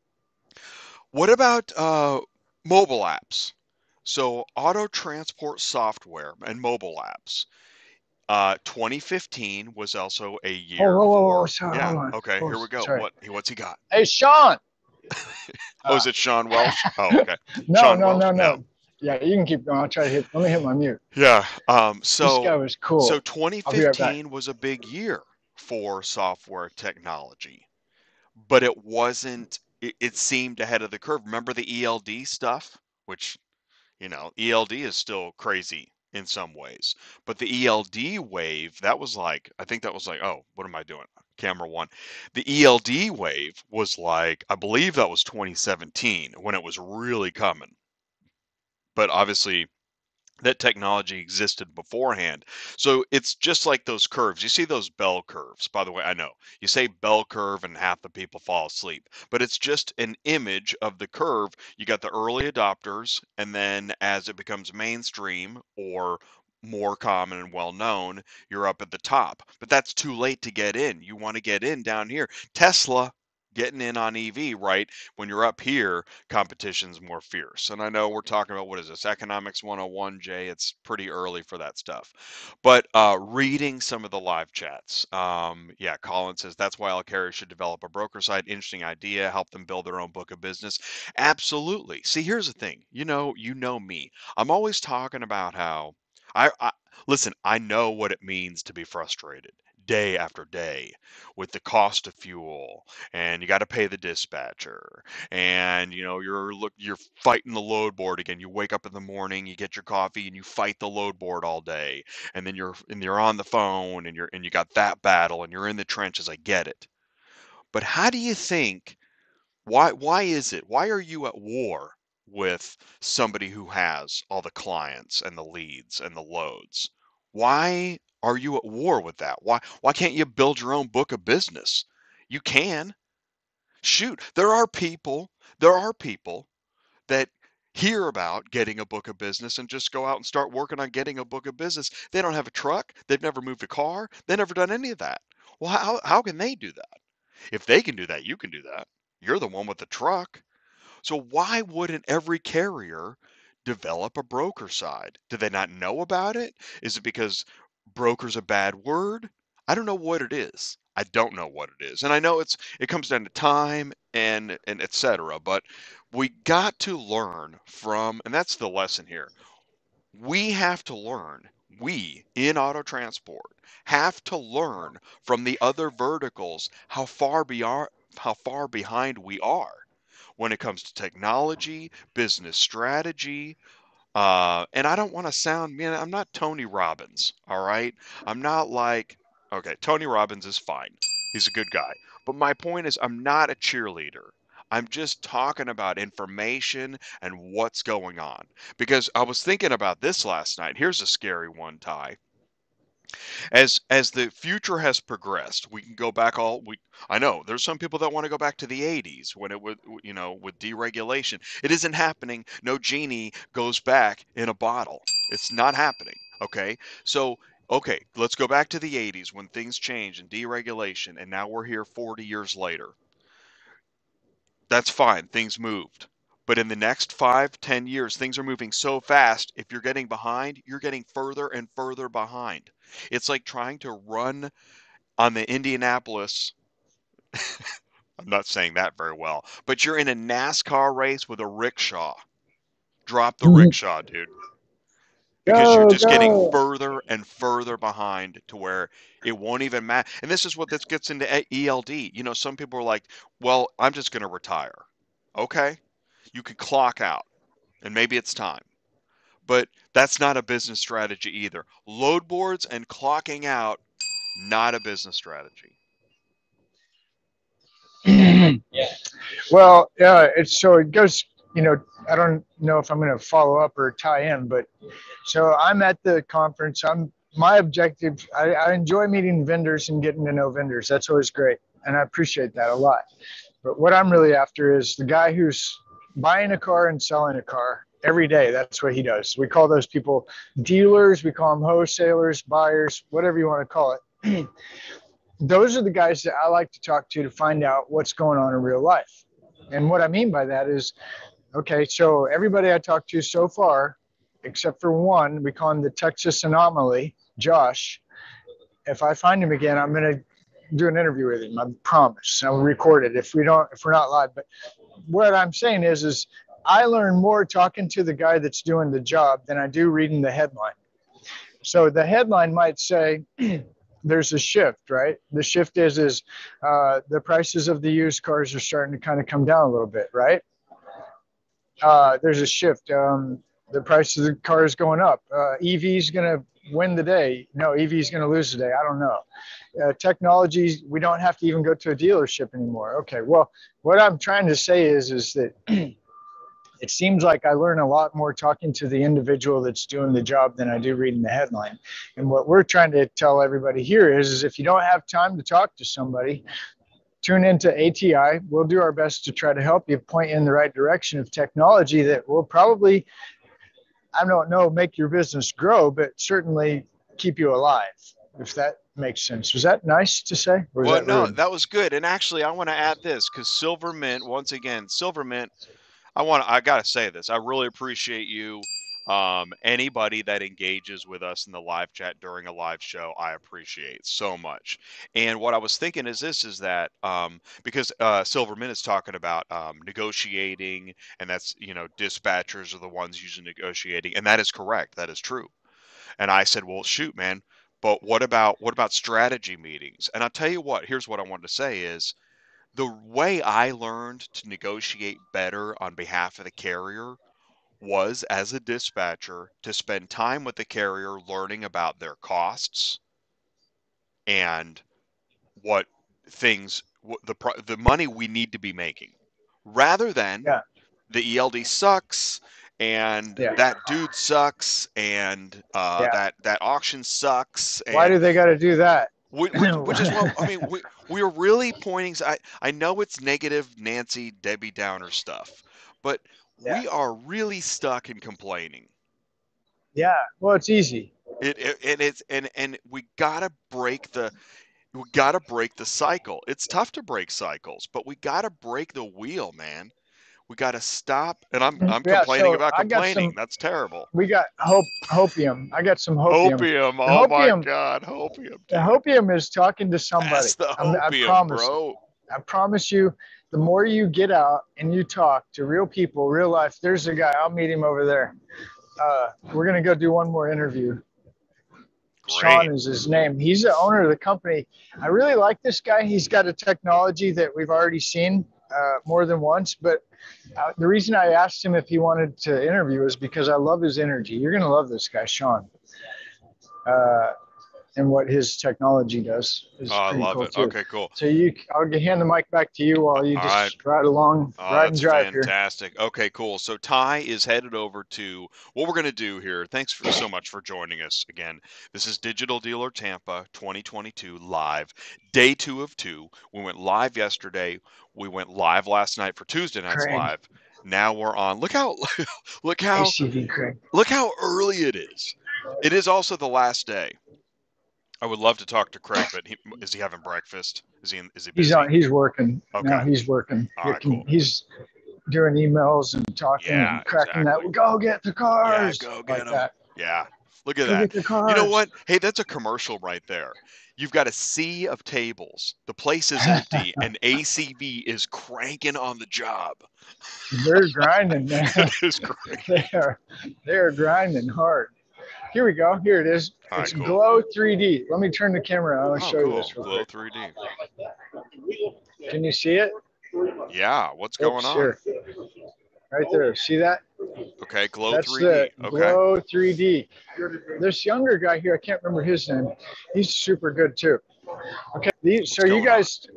what about uh, mobile apps? So auto transport software and mobile apps. Uh, twenty fifteen was also a year. whoa, whoa, whoa, for- whoa, sorry, yeah. hold on. Okay. Oh, Here we go. sorry. What? What's he got? Hey, Sean. Oh, is it Sean Welsh? Oh, okay. No, Sean no, Welsh? no, no, No. Yeah, you can keep going. I'll try to hit. Let me hit my mute. Yeah. Um. this guy So was cool. so I'll be right back. twenty fifteen was a big year for software technology, but it wasn't. It, it seemed ahead of the curve. Remember the E L D stuff, which you know E L D is still crazy in some ways, but the E L D wave, that was like, I think that was like, oh, what am I doing? Camera one. The E L D wave was like, I believe that was twenty seventeen when it was really coming. But obviously that technology existed beforehand. So it's just like those curves. You see those bell curves. By the way, I know you say bell curve and half the people fall asleep, but it's just an image of the curve. You got the early adopters, and then as it becomes mainstream or more common and well known, you're up at the top. But that's too late to get in. You want to get in down here. Tesla getting in on E V, right? When you're up here, competition's more fierce. And I know we're talking about, what is this, Economics one oh one, Jay? It's pretty early for that stuff. But uh, reading some of the live chats, um, yeah, Colin says that's why all carriers should develop a broker site. Interesting idea. Help them build their own book of business. Absolutely. See, here's the thing. You know, you know me. I'm always talking about how I, I listen. I know what it means to be frustrated day after day with the cost of fuel, and you got to pay the dispatcher, and you know you're look you're fighting the load board again. You wake up in the morning, you get your coffee, and you fight the load board all day, and then you're and you're on the phone, and you're and you got that battle, and you're in the trenches. I get it, but how do you think? Why why is it? Why are you at war with somebody who has all the clients and the leads and the loads? Why are you at war with that? Why why can't you build your own book of business? You can. Shoot, there are people There are people that hear about getting a book of business and just go out and start working on getting a book of business. They don't have a truck. They've never moved a car. They've never done any of that. Well, how, how can they do that? If they can do that, you can do that. You're the one with the truck. So why wouldn't every carrier develop a broker side? Do they not know about it? Is it because broker's a bad word? I don't know what it is. I don't know what it is. And I know it's it comes down to time and and et cetera. But we got to learn from, and that's the lesson here. We have to learn, we in auto transport have to learn from the other verticals how far beyond how far behind we are when it comes to technology, business strategy. Uh, and I don't want to sound, man, I'm not Tony Robbins, all right? I'm not like, okay, Tony Robbins is fine. He's a good guy. But my point is, I'm not a cheerleader. I'm just talking about information and what's going on. Because I was thinking about this last night. Here's a scary one, Ty. As as the future has progressed, we can go back all we I know there's some people that want to go back to the eighties when it was, you know, with deregulation. It isn't happening. No genie goes back in a bottle. It's not happening. Okay. So, okay, let's go back to the eighties when things changed and deregulation, and now we're here forty years later. That's fine. Things moved. But in the next five, ten years, things are moving so fast. If you're getting behind, you're getting further and further behind. It's like trying to run on the Indianapolis. I'm not saying that very well, but you're in a NASCAR race with a rickshaw. Drop the rickshaw, dude. Because you're Go, just getting go. further and further behind to where it won't even matter. And this is what this gets into E L D. You know, some people are like, well, I'm just going to retire. Okay. You can clock out, and maybe it's time. But that's not a business strategy either. Load boards and clocking out, not a business strategy. Well, yeah, it's so it goes, you know, I don't know if I'm going to follow up or tie in, but so I'm at the conference. I'm my objective. I, I enjoy meeting vendors and getting to know vendors. That's always great, and I appreciate that a lot. But what I'm really after is the guy who's buying a car and selling a car every day. That's what he does. We call those people dealers. We call them wholesalers, buyers, whatever you want to call it. Those are the guys that I like to talk to to find out what's going on in real life. And what I mean by that is, okay, so everybody I talked to so far, except for one, we call him the Texas Anomaly, Josh. If I find him again, I'm going to do an interview with him. I promise. I'll record it if we don't, if we're not live. But what I'm saying is, is I learn more talking to the guy that's doing the job than I do reading the headline. So the headline might say, there's a shift, right? The shift is, is uh, the prices of the used cars are starting to kind of come down a little bit, right? Uh, there's a shift. Um, the price of the car is going up. Uh, E V is going to win the day. No, E V is going to lose the day. I don't know. Uh, technology, we don't have to even go to a dealership anymore. Okay, well, what I'm trying to say is, is that it seems like I learn a lot more talking to the individual that's doing the job than I do reading the headline. And what we're trying to tell everybody here is, is if you don't have time to talk to somebody, tune into A T I. We'll do our best to try to help you point in the right direction of technology that will probably, I don't know, make your business grow, but certainly keep you alive, if that makes sense. Was that nice to say? Or was Well, that no, rude? that was good. And actually, I want to add this because Silver Mint, once again, Silver Mint, I want I got to say this. I really appreciate you. Um, anybody that engages with us in the live chat during a live show, I appreciate so much. And what I was thinking is this is that um, because uh, Silverman is talking about um, negotiating, and that's, you know, dispatchers are the ones usually negotiating, and that is correct. That is true. And I said, well, shoot, man, but what about what about strategy meetings? And I'll tell you what, here's what I wanted to say is the way I learned to negotiate better on behalf of the carrier was as a dispatcher to spend time with the carrier learning about their costs and what things what the the money we need to be making rather than Yeah. the E L D sucks and Yeah. that dude sucks and uh, Yeah. that that auction sucks. And Why do they got to do that? Which, which is what I mean. We we're really pointing. I I know it's negative Nancy Debbie Downer stuff, but Yeah. we are really stuck in complaining. Yeah. Well, it's easy. It, it and it's and and we gotta break the we gotta break the cycle. It's tough to break cycles, but we gotta break the wheel, man. We gotta stop. And I'm I'm Yeah, complaining so about I got complaining. some- That's terrible. We got hope, hopium. I got some hopium. Hopium. Oh my hopium- God, hopium. The dude. hopium is talking to somebody. That's the I'm- I hopium, promise. bro. I promise you, the more you get out and you talk to real people, real life. There's a guy. I'll meet him over there. Uh, we're gonna go do one more interview. Sean is his name. He's the owner of the company. I really like this guy. He's got a technology that we've already seen uh, more than once. But uh, the reason I asked him if he wanted to interview is because I love his energy. You're going to love this guy, Sean. Uh, and what his technology does is Oh, I pretty love cool it. too. Okay, cool. So you, I'll hand the mic back to you while you All just ride along, Oh, ride and that's drive here. fantastic. Okay, cool. So Ty is headed over to what we're going to do here. Thanks for so much for joining us again. This is Digital Dealer Tampa twenty twenty-two live, day two of two. We went live yesterday. We went live last night for Tuesday night's Craig. live. Now we're on. Look how look how A C V Craig. look how early it is. It is also the last day. I would love to talk to Craig, but he, is he having breakfast? Is he? In, is he busy? He's on. He's working. Okay. Now he's working. All right, He can- cool. He's doing emails and talking Yeah, and cracking exactly. that. Go get the cars. go like get 'em. that. Yeah. Look at Go that. get the cars. You know what? Hey, that's a commercial right there. You've got a sea of tables. The place is empty, and A C V is cranking on the job. They're grinding, man. It is great. they are. They are grinding hard. Here we go. Here it is. All right, It's cool. Glow three D. Let me turn the camera on. I'll Oh, show you cool. this real Glow quick. three D. Can you see it? Yeah. What's going Oops, on? here. Right there. See that? Okay. Glow That's three D. the Okay. Glow three D. This younger guy here, I can't remember his name. He's super good too. Okay. These, so What's you going guys,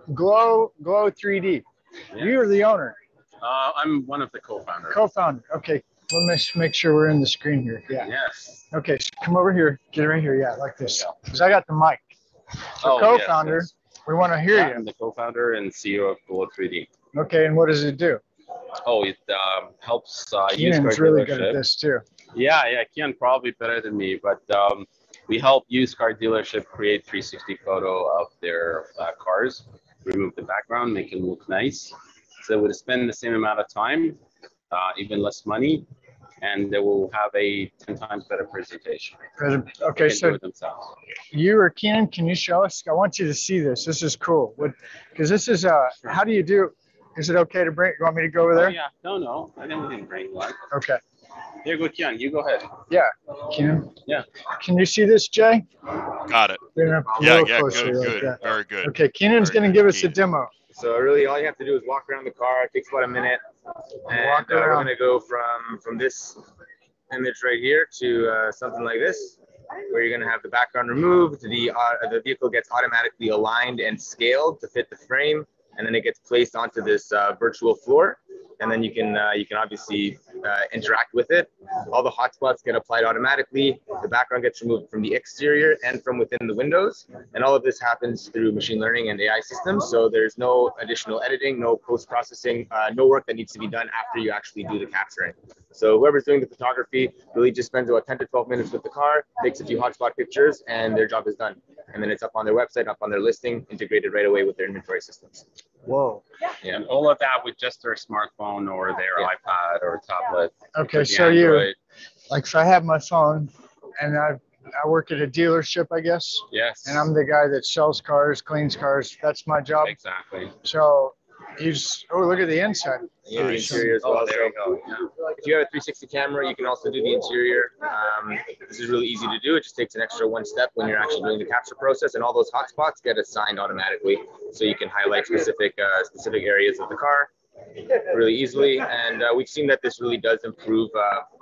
Glow Glow three D. You're the owner, Uh, I'm one of the co-founders. co-founder. Okay. Let me s- make sure we're in the screen here. Yeah. Yes. Okay. So come over here. Get right here. Yeah, like this. Because I got the mic. So Oh, yes, co-founder, yes. we want to hear Yeah, you. I'm the co-founder and C E O of Glow three D. Okay. And what does it do? Oh, it um, helps uh, used car Keenan's really good at dealership. this too. Yeah, yeah, Kian probably better than me, but um, we help used car dealership create three sixty photo of their uh, cars, remove the background, make it look nice. So they would spend the same amount of time, uh, even less money, and they will have a ten times better presentation. President- They Okay. can do So it themselves. you or Keenan, can you show us? I want you to see this. This is cool. What? Because this is uh, how do you do? Is it okay to bring? You want me to go over Oh, there? yeah, no, no, I think we can bring one. Okay. Here you go, Kian, you go ahead. Keenan. Yeah. Can you see this, Jay? Got it. Bring it up a Yeah. little Yeah. closer Good. like Good. that. Very good. Okay. Keenan's Very going to good, give us a Keenan. demo. So really, all you have to do is walk around the car. It takes about a minute, and Walk uh, we're around. gonna go from from this image right here to uh, something like this, where you're gonna have the background removed. The uh, the vehicle gets automatically aligned and scaled to fit the frame, and then it gets placed onto this uh, virtual floor. And then you can uh, you can obviously uh, interact with it. All the hotspots get applied automatically. The background gets removed from the exterior and from within the windows. And all of this happens through machine learning and A I systems. So there's no additional editing, no post-processing, uh, no work that needs to be done after you actually do the capturing. So whoever's doing the photography really just spends about ten to twelve minutes with the car, takes a few hotspot pictures, and their job is done. And then it's up on their website, up on their listing, integrated right away with their inventory systems. Whoa. Yeah. And all of that with just their smartphone or their Yeah. iPad or tablet. Okay. with the So you, Android. like, if I have my phone and I, I work at a dealership, I guess, Yes. and I'm the guy that sells cars, cleans cars. That's my job. Exactly. So you just, oh, look at the inside. Yeah, the Nice. interior as well. Oh, there you So go. Yeah. if you have a three sixty camera, you can also do the interior. Um, this is really easy to do. It just takes an extra one step when you're actually doing the capture process, and all those hotspots get assigned automatically, so you can highlight specific uh, specific areas of the car really easily. And uh, we've seen that this really does improve uh,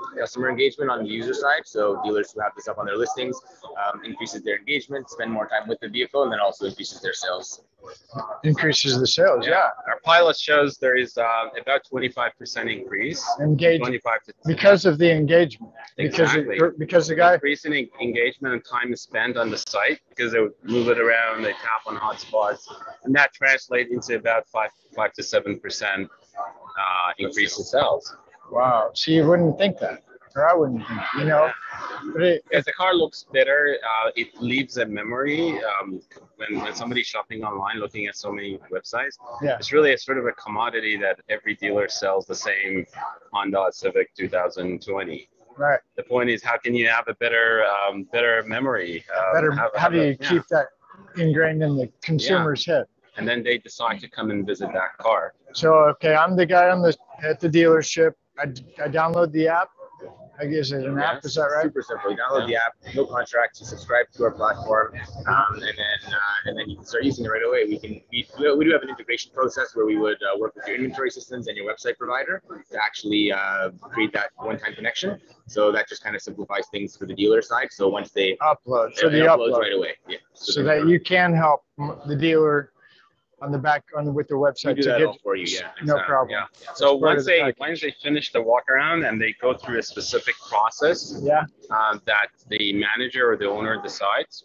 customer engagement on the user side. So dealers who have this up on their listings um, increases their engagement, spend more time with the vehicle, and then also increases their sales. Increases the sales. Yeah. Our pilot shows there is uh, about twenty-five percent increase. Engage twenty-five to because of the engagement. Exactly. Because it, because the guy increasing engagement and time is spent on the site because they would move it around, they tap on hotspots, and that translates into about five five to seven percent uh, increase in sales. Wow. So you wouldn't think that, or I wouldn't think, you know. But it, As the car looks better, uh, it leaves a memory. Um, when, when somebody's shopping online, looking at so many websites, yeah. it's really a sort of a commodity that every dealer sells the same Honda Civic two thousand twenty. Right. The point is, how can you have a better, um, better memory? Um, better. Have, how have do you a, yeah. keep that ingrained in the consumer's Yeah. head? And then they decide to come and visit that car. So okay, I'm the guy on the at the dealership. I, I download the app. I guess it's an app. Yes, Is that right? Super simple. You download Yeah. the app, no contract. You subscribe to our platform, um, and then uh, and then you can start using it right away. We can we, we do have an integration process where we would uh, work with your inventory systems and your website provider to actually uh, create that one-time connection. So that just kind of simplifies things for the dealer side. So once they Upload. So it the uploads upload. right away. Yeah. So that you can help the dealer on the back on the, with the we website do to that get all for you. Yeah. no Exactly, problem. Yeah. So part once of the they package. once they finish the walk around and they go through a specific process Yeah. uh, that the manager or the owner decides,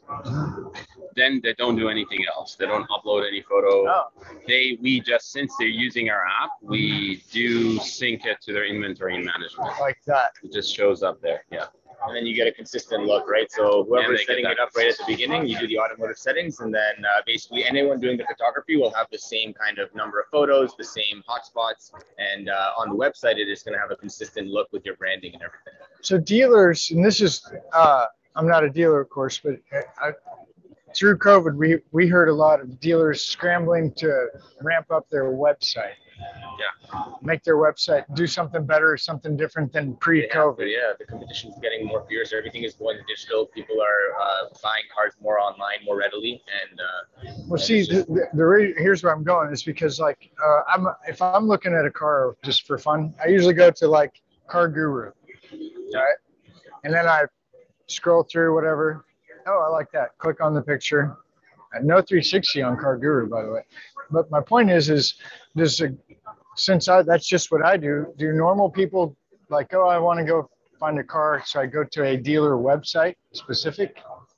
then they don't do anything else. They don't upload any photo. Oh. They we just since they're using our app, we do sync it to their inventory management. Like that. It just shows up there. Yeah. And then you get a consistent look, right? So And whoever's they get setting that it up right at the beginning, you do the automotive settings, and then uh, basically anyone doing the photography will have the same kind of number of photos, the same hotspots, and uh, on the website it is going to have a consistent look with your branding and everything. So dealers, and this is, uh, I'm not a dealer, of course, but I, through COVID, we we heard a lot of dealers scrambling to ramp up their website. Yeah. Make their website do something better, something different than They have to, pre-COVID. yeah, the competition is getting more fierce. Everything is going digital. People are uh, buying cars more online, more readily, and uh, Well, and see, it's just- the, the re- here's where I'm going is because like uh, I'm if I'm looking at a car just for fun, I usually go to like Car Guru, right? And then I scroll through whatever. Oh, I like that. Click on the picture. And no three sixty on Car Guru, by the way. But my point is, is does a, since I that's just what I do. Do normal people like, oh, I want to go find a car, so I go to a dealer website specific?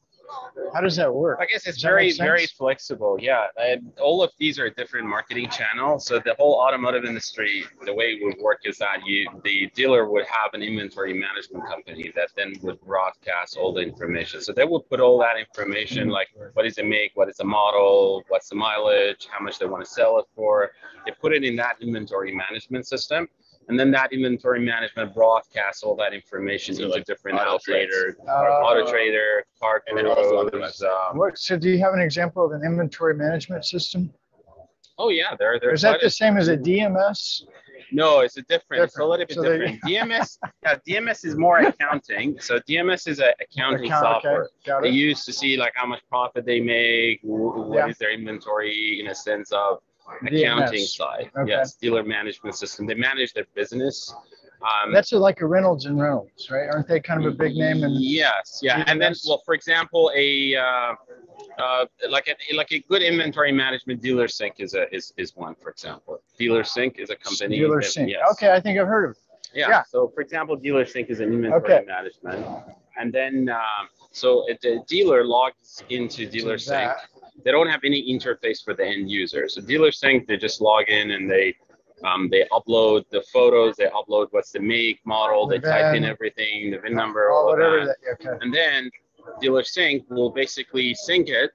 How does that work? I guess it's Does that very, make sense? very flexible. Yeah. And all of these are different marketing channels. So the whole automotive industry, the way it would work is that you, the dealer would have an inventory management company that then would broadcast all the information. So they would put all that information, like what is the make, what is the model, what's the mileage, how much they want to sell it for. They put it in that inventory management system. And then that inventory management broadcasts all that information So into like different Auto outlets. Trader, Uh, Auto Trader, Car And then also on the Gurus, website. um, What, so do you have an example of an inventory management system? Oh yeah, there. Or There's is that quite the a- same as a D M S? No, it's a different. It's a Different. little bit So they- different. D M S, yeah, D M S is more accounting. So D M S is a accounting Account- okay, software. got They it. use to see like how much profit they make, wh- what is Yeah. their inventory in a sense of D M S. accounting side. Okay. Yes, dealer management system. They manage their business. Um, That's a, like a Reynolds and Reynolds, right? Aren't they kind of a big name? And yes, yeah, and then D M S? well, for example, a uh, uh, like a like a good inventory management dealer sync is a is, is one, for example. Dealer sync is a company. Dealer that- Sync. yes. Okay, I think I've heard of it. Yeah. Yeah. So, for example, dealer sync is an inventory Okay. management, and then um, so if the dealer logs into dealer So sync. that- They don't have any interface for the end user. So dealer sync, they just log in and they um, they upload the photos, they upload what's the make, model, The they type in VIN, everything, the V I N number, Oh, all of whatever that. that. Okay. And then dealer sync will basically sync it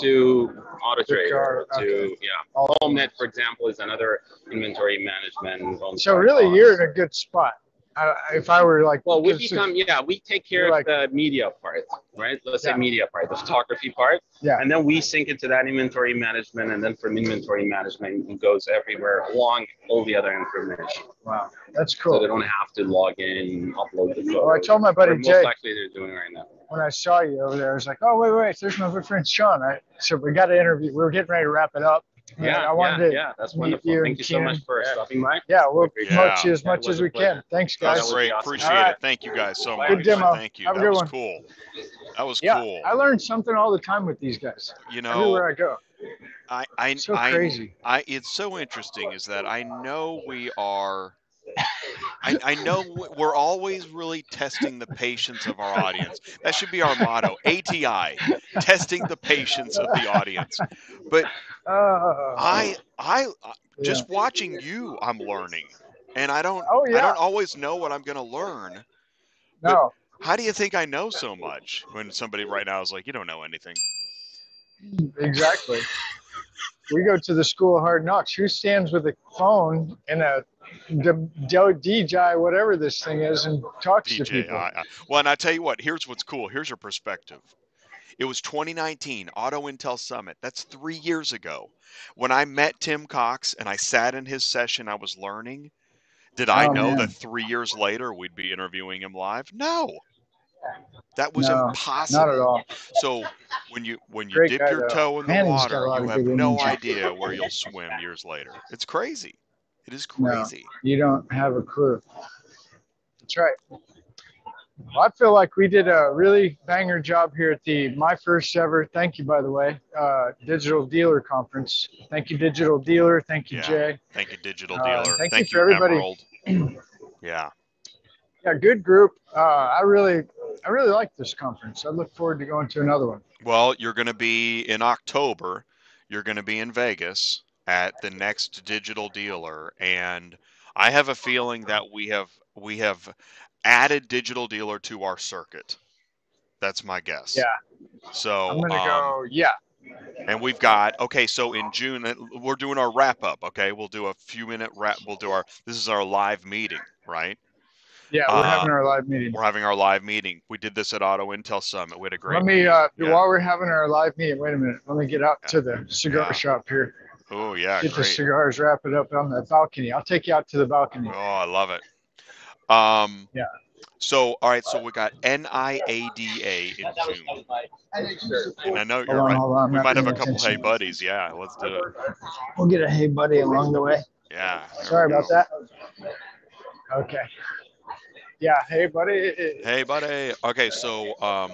to Auto The Trader, car, to okay. yeah. All- HomeNet, for example, is another inventory management. on So car really, costs. you're in a good spot. I, if I were like, Well, we because- become, yeah, we take care You're of like- the media part, right? Let's Yeah. say media part, the photography part. Yeah. And then we sync it to that inventory management, and then from inventory management, it goes everywhere along all the other information. Wow, that's So cool. they don't have to log in, upload the photos. Well, I told my buddy Or most Jay likely they're doing right now. when I saw you over there, I was like, oh wait, wait, there's my good friend Sean. I, so we got to interview. We were getting ready to wrap it up, And Yeah, I wanted yeah, to yeah. That's meet wonderful. you Thank and you so much Ken. for stopping by. Yeah, we'll Great Yeah. promote you as That much was as a we pleasure. can. Thanks, That's guys. would great. be awesome. Appreciate All right. it. Thank you guys so Good much. demo. Thank you. Have a That good was one. cool. That was Yeah, cool. I learn something all the time with these guys. You know, Everywhere I go. I, I, So I, crazy. I, it's so interesting is that I know we are, I, I know w- we're always really testing the patience of our audience. That should be our motto, A T I, testing the patience of the audience. But Uh, I, I, uh, yeah. just watching you, I'm learning. And I don't, Oh I yeah. don't always know what I'm going to learn. But No. how do you think I know so much when somebody right now is like, you don't know anything? Exactly. We go to the school of hard knocks. Who stands with a phone and a D J I, whatever this thing is, and talks to D J people? I. I- Well, and I tell you what, here's what's cool. Here's your perspective. It was twenty nineteen, Auto Intel Summit. That's three years ago. When I met Tim Cox and I sat in his session, I was learning. Did I Oh know man. that three years later we'd be interviewing him live? No. That was No, impossible. not at all. So when you when you Great dip guy, your though. toe in the Man, he's got a water, lot you of have good no energy. idea where you'll swim years later. It's crazy. It is No, crazy. you don't have a clue. That's right. Well, I feel like we did a really banger job here at the my first ever. Thank you, by the way, uh, Digital Dealer Conference. Thank you, Digital Dealer. Thank you, Yeah. Jay. Thank you, Digital Uh, Dealer. thank you Thank for you, everybody. Emerald. Yeah. Yeah, good group. Uh, I really, I really like this conference. I look forward to going to another one. Well, you're going to be in October. You're going to be in Vegas at the next Digital Dealer, and I have a feeling that we have we have added Digital Dealer to our circuit. That's my guess. Yeah. So I'm gonna um, go. Yeah. and we've got okay. So in June, uh, we're doing our wrap up. Okay, we'll do a few minute wrap. We'll do our. This is our live meeting, right? Yeah, we're Uh, having our live meeting. We're having our live meeting. We did this at Auto Intel Summit. We had a great. Let me, meeting. uh, Yeah. while we're having our live meeting, wait a minute. Let me get out Yeah. to the cigar Yeah. shop here. Oh yeah, Get the great. cigars, wrap it up on the balcony. I'll take you out to the balcony. Oh, I love it. Um, Yeah. So, all right. So we got N I A D A in June, and I know Hold you're on, right. hold on. I'm We not might have a paying couple hey attention. buddies. Yeah, let's do it. We'll get a hey buddy along the way. Yeah. there Sorry we about go. that. Okay. Yeah. Hey buddy. Hey, buddy. Okay, so um,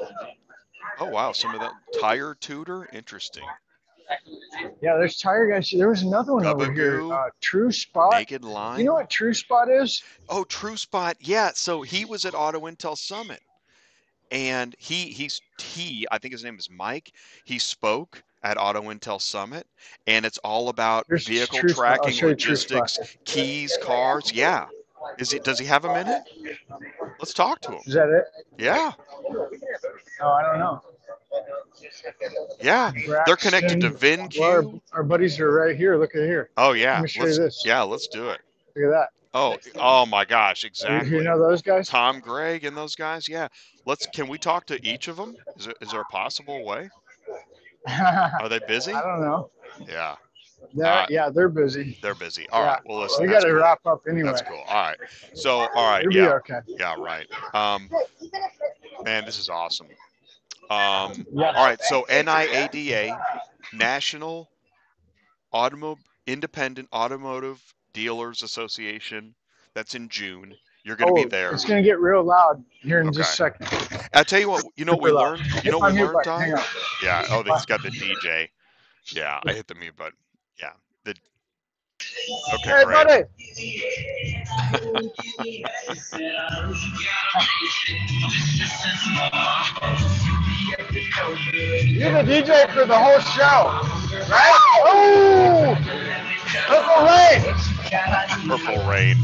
oh wow, some of that tire tutor, interesting. Yeah, there's tire guys. There was another one over here. Gabagoo, Uh, True Spot. Naked Line. You know what True Spot is? Oh, True Spot. Yeah. So he was at Auto Intel Summit, and he he's he. I think his name is Mike. He spoke at Auto Intel Summit, and it's all about Here's vehicle True Spot. I'll tracking, show you True Spot. logistics, keys, cars. Yeah. Is it? Does he have a minute? Let's talk to him. Is that it? Yeah. Oh, I don't know. Yeah. They're connected to Braxton. Well, our, VinQ. our buddies are right here. Look at here. Oh yeah. Let me show you Let's, this. yeah. Let's do it. Look at that. Oh. Oh my gosh. You- Exactly. You know those guys? Tom Gregg and those guys. Yeah. Let's. Can we talk to each of them? Is there, is there a possible way? Are they busy? I don't know. Yeah. They're, Uh, yeah, they're busy. They're busy. All Yeah. right. Well, listen. We that's got to cool. wrap up anyway. That's cool. All right. So, all right. It'll Yeah. be okay. Yeah. Right. Um. Man, this is awesome. Um. Yeah. All right. So N I A D A, National Automo Independent Automotive Dealers Association. That's in June. You're going to Oh, be there. it's going to get real loud here in just a Okay. second. I tell you what. You know what we Super loud. learned. You Hit know my what we mute learned, button. Tom? Hang on. Yeah. Oh, he's got the D J. Yeah. I hit the mute button. Yeah. The. Okay. Hey, Great. buddy. You're the D J for the whole show, right? Oh, Purple Rain. Purple Rain.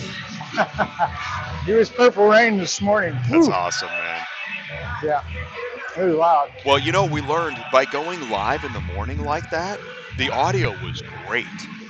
He was Purple Rain this morning. That's Woo. awesome, man. Yeah, it was loud. Well, you know, we learned by going live in the morning like that, the audio was great.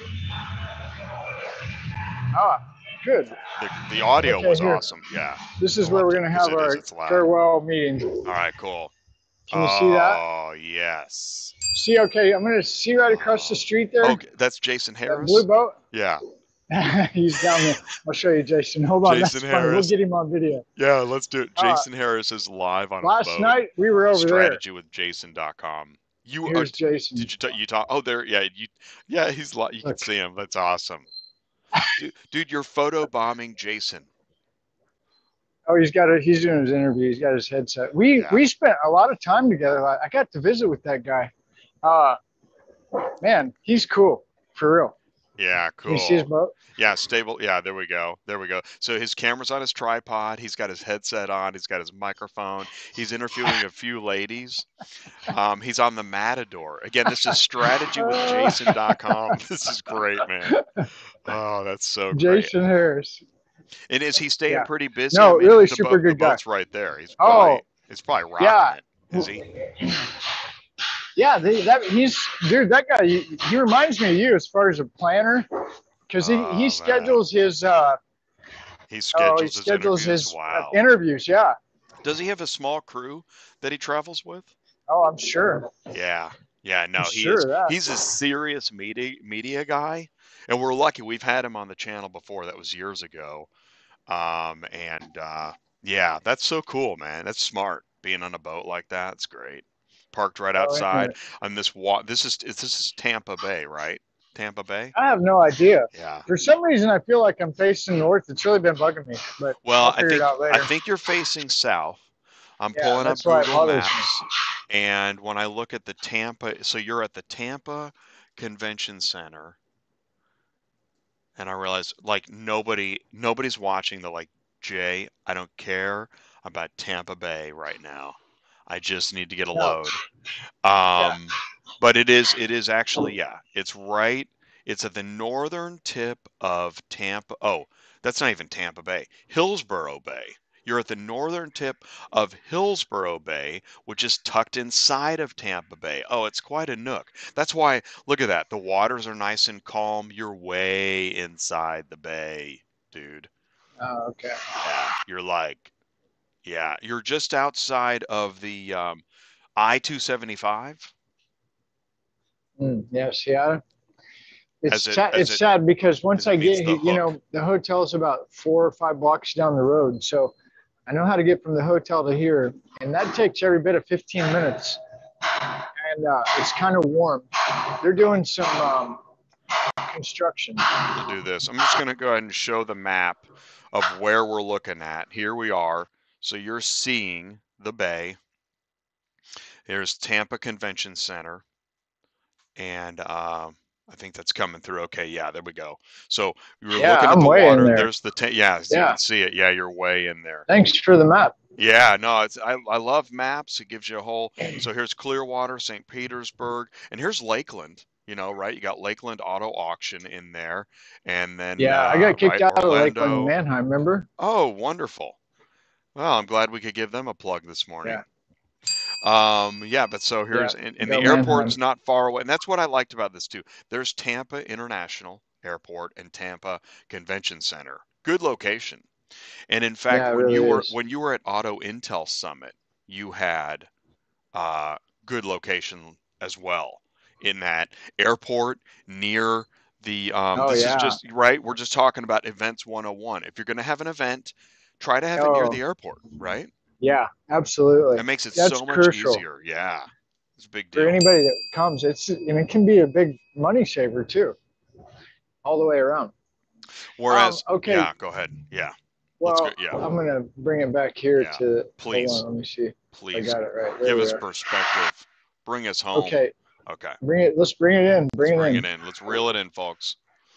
Ah, good. The, the audio Okay, was here. awesome. Yeah. This is I where loved we're it, going to 'cause have it is, our it's loud. farewell meeting. All right, cool. Can you oh, see that? Oh, yes. See, okay, I'm going to see right across the street there. Okay, that's Jason That Harris. blue boat. Yeah. He's down there. I'll show you, Jason. Hold on, Jason that's funny. We'll Harris. get him on video. Yeah, let's do it. Uh, Jason Harris is live on Last a boat. night we were over there. strategy with jason dot com. You are. Here's Jason. Did you talk? You talk? Oh, there. Yeah. You. Yeah. He's. li- You can Look. see him. That's awesome. Dude, dude, you're photo bombing Jason. Oh, he's got a, he's doing his interview. He's got his headset. We Yeah. we spent a lot of time together. I I got to visit with that guy. Uh, man, he's cool for real. Yeah. Can you see his Cool. boat? Yeah. Stable. Yeah. There we go. There we go. So his camera's on his tripod. He's got his headset on. He's got his microphone. He's interviewing a few ladies. Um, he's on the Matador. Again, this is strategy with jason dot com. This is great, man. Oh, that's so great. Jason Harris. And is he staying Yeah. pretty busy? No, I mean, really the super boat, good the guy. boat's right there. He's Oh, probably, he's probably rocking yeah. it. Is he? Yeah, they, that he's dude. That guy, he, he reminds me of you as far as a planner, because he, Oh, he man. schedules his uh He oh schedules, he his schedules interviews. his uh, Wow. interviews. Yeah. Does he have a small crew that he travels with? Oh, I'm sure. Yeah. Yeah, no, I'm he sure is. of that. He's a serious media media guy, and we're lucky. We've had him on the channel before. That was years ago. Um, and uh, yeah, that's so cool, man. That's smart. Being on a boat like that, it's great. Parked right Oh, outside anyway. on this wa- This is this is Tampa Bay, right? Tampa Bay. I have no idea. Yeah. For some reason, I feel like I'm facing north. It's really been bugging me, but Well, I'll I figure think it out later. I think you're facing south. I'm Yeah, pulling up that's why it Google bothers me. Maps, and when I look at the Tampa, so you're at the Tampa Convention Center, and I realize like nobody nobody's watching. They're like, Jay, I don't care about Tampa Bay right now. I just need to get a No. load. Yeah. Um, but it is it is actually yeah, it's right. It's at the northern tip of Tampa. Oh, that's not even Tampa Bay. Hillsborough Bay. You're at the northern tip of Hillsborough Bay, which is tucked inside of Tampa Bay. Oh, it's quite a nook. That's why, look at that. The waters are nice and calm. You're way inside the bay, dude. Oh, okay. Yeah, you're like, yeah, you're just outside of the um, I two seventy-five. Mm, yes, yeah. It's As it- sad, as it's it- sad because once as it I meets get the here, you know, the hotel's about four or five blocks down the road. So I know how to get from the hotel to here, and that takes every bit of fifteen minutes. And uh, it's kind of warm. They're doing some um, construction. To do this, I'm just going to go ahead and show the map of where we're looking at. Here we are. So you're seeing the bay. There's Tampa Convention Center. And um, I think that's coming through. Okay, yeah, there we go. So you're Yeah, looking at I'm the way in water. there. There's the ta- yeah, so you Yeah. can see it. Yeah, you're way in there. Thanks for the map. Yeah, no, it's I, I love maps. It gives you a whole. So here's Clearwater, Saint Petersburg, and here's Lakeland. You know, right? You got Lakeland Auto Auction in there, and then Yeah, I uh, got kicked right, out of Orlando. Lakeland, Manheim. Remember? Oh, wonderful. Well, I'm glad we could give them a plug this morning. Um, yeah, but so here's and, and the go airport's Manheim. not far away, and that's what I liked about this too. There's Tampa International Airport and Tampa Convention Center. Good location. And in fact, Yeah, it when really you were is. when you were at Auto Intel Summit, you had uh, good location as well in that airport near the. Um, Oh, this yeah. is just right. We're just talking about events one oh one. If you're going to have an event, try to have it near Oh. the airport, right? Yeah, absolutely. That makes it That's so much crucial. easier. Yeah, it's a big For deal. anybody that comes, it's and it can be a big money saver too, all the way around. Whereas, Um, okay. yeah, go ahead. Yeah, Well, Let's go- yeah. I'm gonna bring it back here Yeah, to. please. Hold on, let me see. I please got it right. There give we us are. perspective. Bring us home. Okay, Okay. bring it. Let's bring it in. Bring Let's it bring in. it in. Let's reel it in, folks.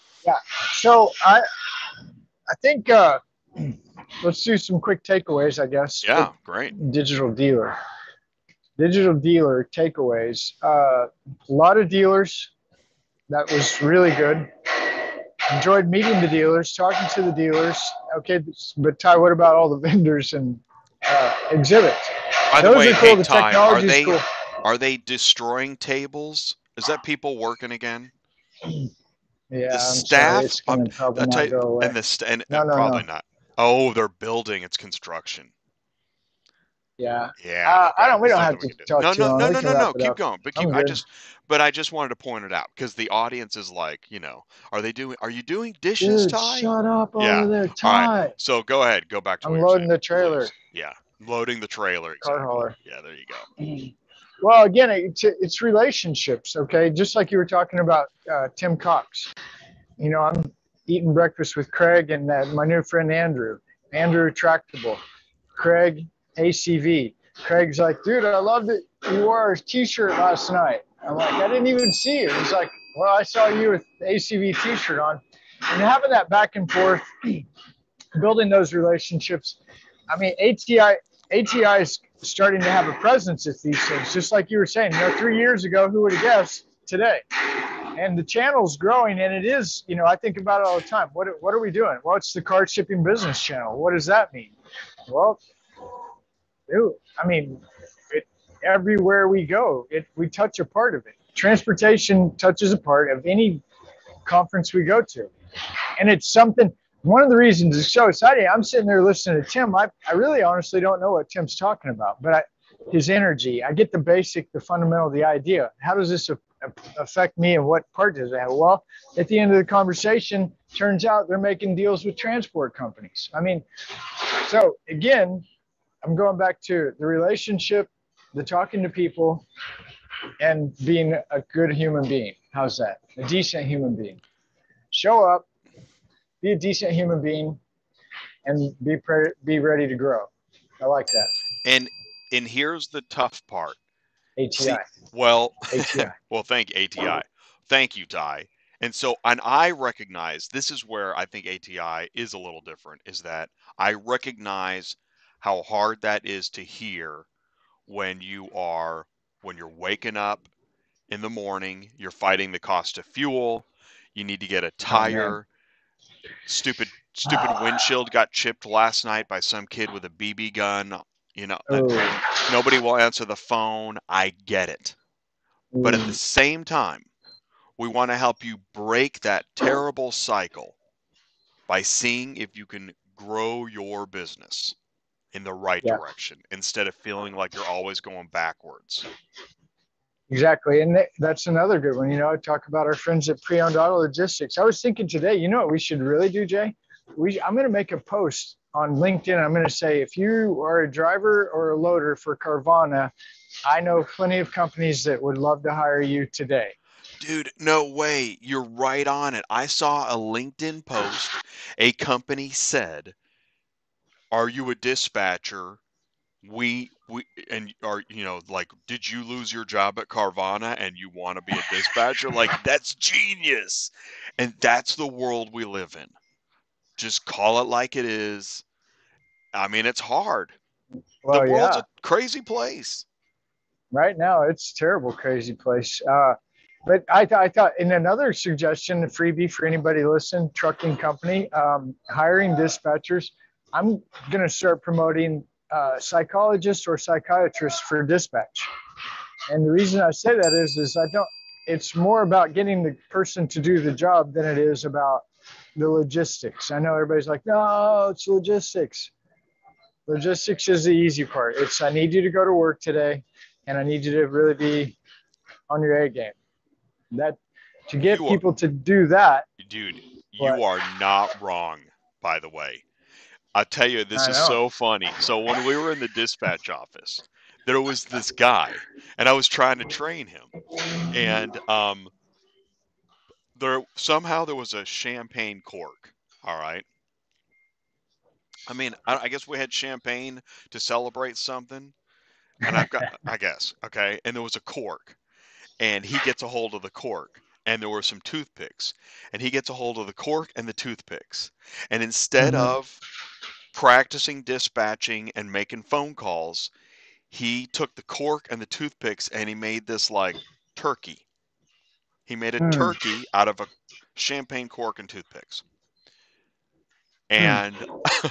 So I, I think uh, let's do some quick takeaways. I guess. Yeah, great. Digital dealer. Digital dealer takeaways. Uh, a lot of dealers. That was really good. Enjoyed meeting the dealers, talking to the dealers. Okay, but Ty, what about all the vendors and uh, exhibits? By the Those way, are cool. hey, The Ty, are technology's they cool. are they destroying tables? Is that people working again? Yeah, the I'm staff, sorry. It's gonna um, probably I'll not tell you- go away. And the st- and No, uh, no, probably no. not. Oh, they're building. It's construction. Yeah. Yeah. Uh, I okay, don't. We there's don't have nothing to we can do. talk No, too no, long. no, We no, can no, wrap no. it Keep up. going. But I'm keep, I good. just, but I just wanted to point it out because the audience is like, you know, are they doing? Are you doing dishes, Dude, Ty? shut up Yeah. over there, All right. Ty. So go ahead. Go back to I'm what you're loading saying, the trailer. please. Yeah, loading the trailer. Car Exactly. hauler. Yeah, there you go. Well, again, it's, it's relationships, okay? Just like you were talking about uh, Tim Cox. You know, I'm eating breakfast with Craig and uh, my new friend Andrew. Andrew Tractable. Craig, A C V. Craig's like, dude, I loved it. You wore a t-shirt last night. I'm like, I didn't even see it. He's like, well, I saw you with A C V t-shirt on. And having that back and forth, building those relationships. I mean, A T I, A T I is starting to have a presence at these things, just like you were saying. You know, three years ago, who would have guessed today? And the channel's growing, and it is, you know, I think about it all the time. What, what are we doing? Well, it's the car shipping business channel. What does that mean? Well, it, I mean, it, everywhere we go, it, we touch a part of it. Transportation touches a part of any conference we go to. And it's something, one of the reasons it's so exciting, I'm sitting there listening to Tim. I, I really honestly don't know what Tim's talking about, but I, his energy, I get the basic, the fundamental, the idea. How does this affect me and what part does it have? Well, at the end of the conversation, turns out they're making deals with transport companies. I mean, so again, I'm going back to the relationship, the talking to people, and being a good human being. How's that? A decent human being. Show up, be a decent human being, and be pre- be ready to grow. I like that. And and here's the tough part. A T I. See, well, A T I. well, thank you, A T I. Thank you, Ty. And so, and I recognize this is where I think A T I is a little different, is that I recognize how hard that is to hear when you are, when you're waking up in the morning, you're fighting the cost of fuel, you need to get a tire, oh, stupid, stupid windshield got chipped last night by some kid with a B B gun, you know, oh. Nobody will answer the phone. I get it. Mm. But at the same time, we want to help you break that terrible cycle by seeing if you can grow your business in the right yeah. direction instead of feeling like you're always going backwards. Exactly. And that's another good one. You know, I talk about our friends at Pre-Owned Auto Logistics. I was thinking today, you know what we should really do, Jay? We, I'm going to make a post on LinkedIn. I'm going to say, if you are a driver or a loader for Carvana, I know plenty of companies that would love to hire you today. Dude, no way. You're right on it. I saw a LinkedIn post. A company said, are you a dispatcher? We, we, and are, you know, like, did you lose your job at Carvana and you want to be a dispatcher? Like, that's genius. And that's the world we live in. Just call it like it is. I mean, it's hard. Well, the world's yeah. a crazy place. Right now, it's a terrible, crazy place. Uh, but I, th- I thought, in another suggestion, a freebie for anybody listening, trucking company, um, hiring dispatchers, I'm going to start promoting uh, psychologists or psychiatrists for dispatch. And the reason I say that is, is I don't, it's more about getting the person to do the job than it is about the logistics. I know everybody's like, no, it's logistics. Logistics is the easy part. It's, I need you to go to work today and I need you to really be on your A game. That, to get you people are, to do that. Dude, you but, are not wrong, by the way. I'll tell you, this I is know. so funny. So when we were in the dispatch office, there was this guy, and I was trying to train him. And um, there somehow there was a champagne cork, all right? I mean, I, I guess we had champagne to celebrate something. And I've got, I guess, okay? And there was a cork. And he gets a hold of the cork. And there were some toothpicks. And he gets a hold of the cork and the toothpicks. And instead mm-hmm. of practicing dispatching and making phone calls, he took the cork and the toothpicks and he made this like turkey. He made a mm. turkey out of a champagne cork and toothpicks. And mm.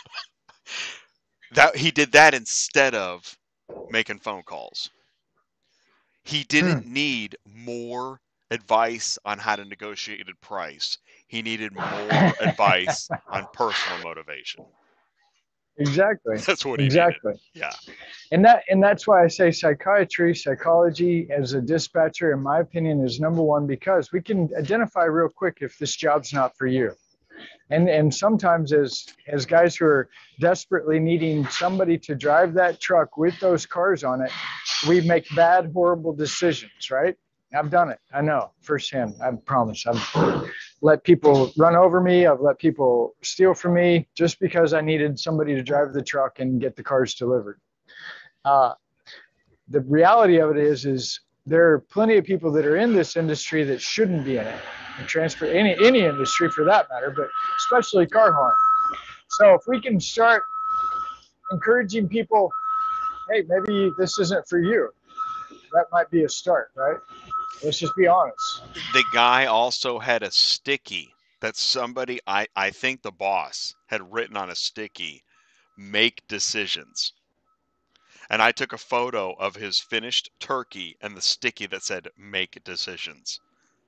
that he did that instead of making phone calls. He didn't mm. need more advice on how to negotiate a price. He needed more advice on personal motivation. Exactly. That's what he exactly. needed. Yeah. And that and that's why I say psychiatry, psychology as a dispatcher, in my opinion, is number one, because we can identify real quick if this job's not for you. And and sometimes as as guys who are desperately needing somebody to drive that truck with those cars on it, we make bad, horrible decisions, right? I've done it. I know firsthand. I promise. I've let people run over me. I've let people steal from me just because I needed somebody to drive the truck and get the cars delivered. Uh, the reality of it is, is there are plenty of people that are in this industry that shouldn't be in it, and transfer any any industry for that matter, but especially car hauling. So if we can start encouraging people, hey, maybe this isn't for you, that might be a start, right? Let's just be honest. The guy also had a sticky that somebody, I, I think the boss, had written on a sticky, make decisions. And I took a photo of his finished turkey and the sticky that said make decisions.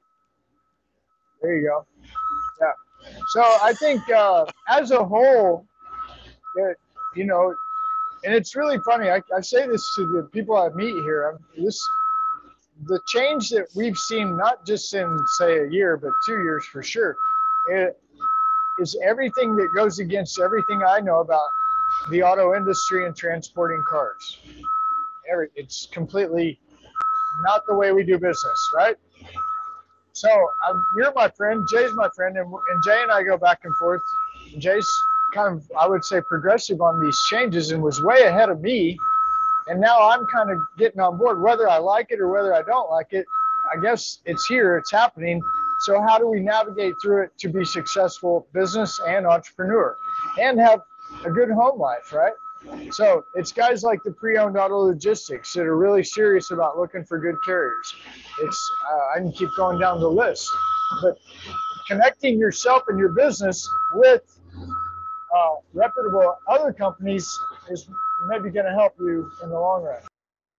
There you go. Yeah. So I think uh, as a whole, that, you know, and it's really funny. I, I say this to the people I meet here. I'm, this the change that we've seen, not just in say a year, but two years for sure, it is everything that goes against everything I know about the auto industry and transporting cars. Every, it's completely not the way we do business, right? So um, you're my friend, Jay's my friend, and, and Jay and I go back and forth. Jay's kind of, I would say, progressive on these changes and was way ahead of me. And now I'm kind of getting on board, whether I like it or whether I don't like it. I guess it's here, it's happening. So how do we navigate through it to be successful business and entrepreneur and have a good home life, right? So it's guys like the Pre-Owned Auto Logistics that are really serious about looking for good carriers. It's uh, I can keep going down the list, but connecting yourself and your business with uh, reputable other companies is maybe going to help you in the long run.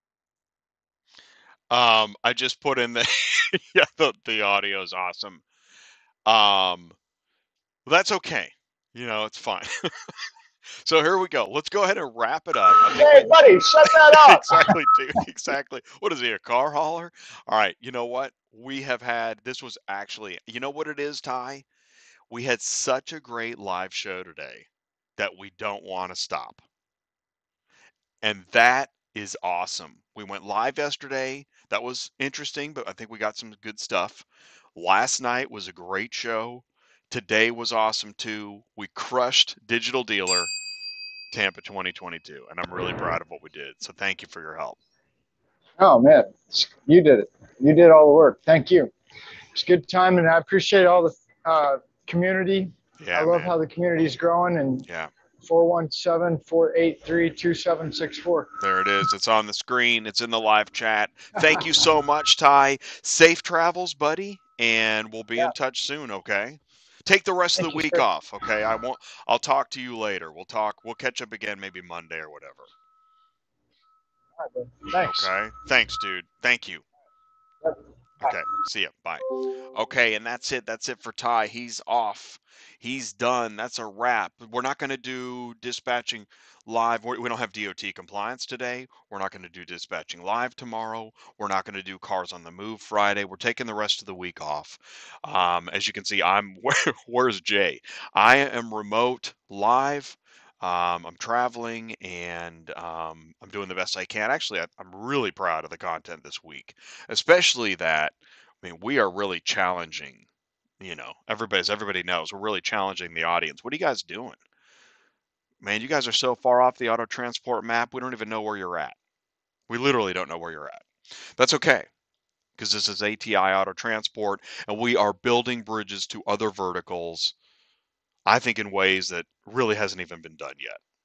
Um, I just put in the yeah, the, the audio is awesome. Um, well, that's okay. You know, it's fine. So here we go. Let's go ahead and wrap it up. I think Hey, we, buddy, shut that up. exactly, dude. Exactly. What is he, a car hauler? All right. You know what? We have had, this was actually, you know what it is, Ty? We had such a great live show today that we don't want to stop. And that is awesome. We went live yesterday. That was interesting, but I think we got some good stuff. Last night was a great show. Today was awesome too. We crushed Digital Dealer Tampa twenty twenty-two, and I'm really proud of what we did. So thank you for your help. Oh, man, you did it. You did all the work. Thank you. It's a good time, and I appreciate all the uh, community. Yeah, I love man. how the community is growing, and Yeah. four one seven, four eight three, two seven six four. There it is. It's on the screen. It's in the live chat. Thank you so much, Ty. Safe travels, buddy, and we'll be Yeah. in touch soon, okay? Take the rest Thank of the you, week sir. off, okay? I won't I'll talk to you later. We'll talk we'll catch up again maybe Monday or whatever. All right, man. Thanks. Okay? Thanks, dude. Thank you. Yep. Okay. See ya. Bye. Okay, and that's it. That's it for Ty. He's off. He's done. That's a wrap. We're not going to do dispatching live. We we don't have D O T compliance today. We're not going to do dispatching live tomorrow. We're not going to do Cars on the Move Friday. We're taking the rest of the week off. Um, as you can see, I'm where, where's Jay? I am remote live. Um, I'm traveling and um, I'm doing the best I can. Actually, I, I'm really proud of the content this week, especially that. I mean, we are really challenging. You know, everybody's everybody knows we're really challenging the audience. What are you guys doing? Man, you guys are so far off the auto transport map. We don't even know where you're at. We literally don't know where you're at. That's okay, because this is A T I Auto Transport, and we are building bridges to other verticals. I think in ways that really hasn't even been done yet.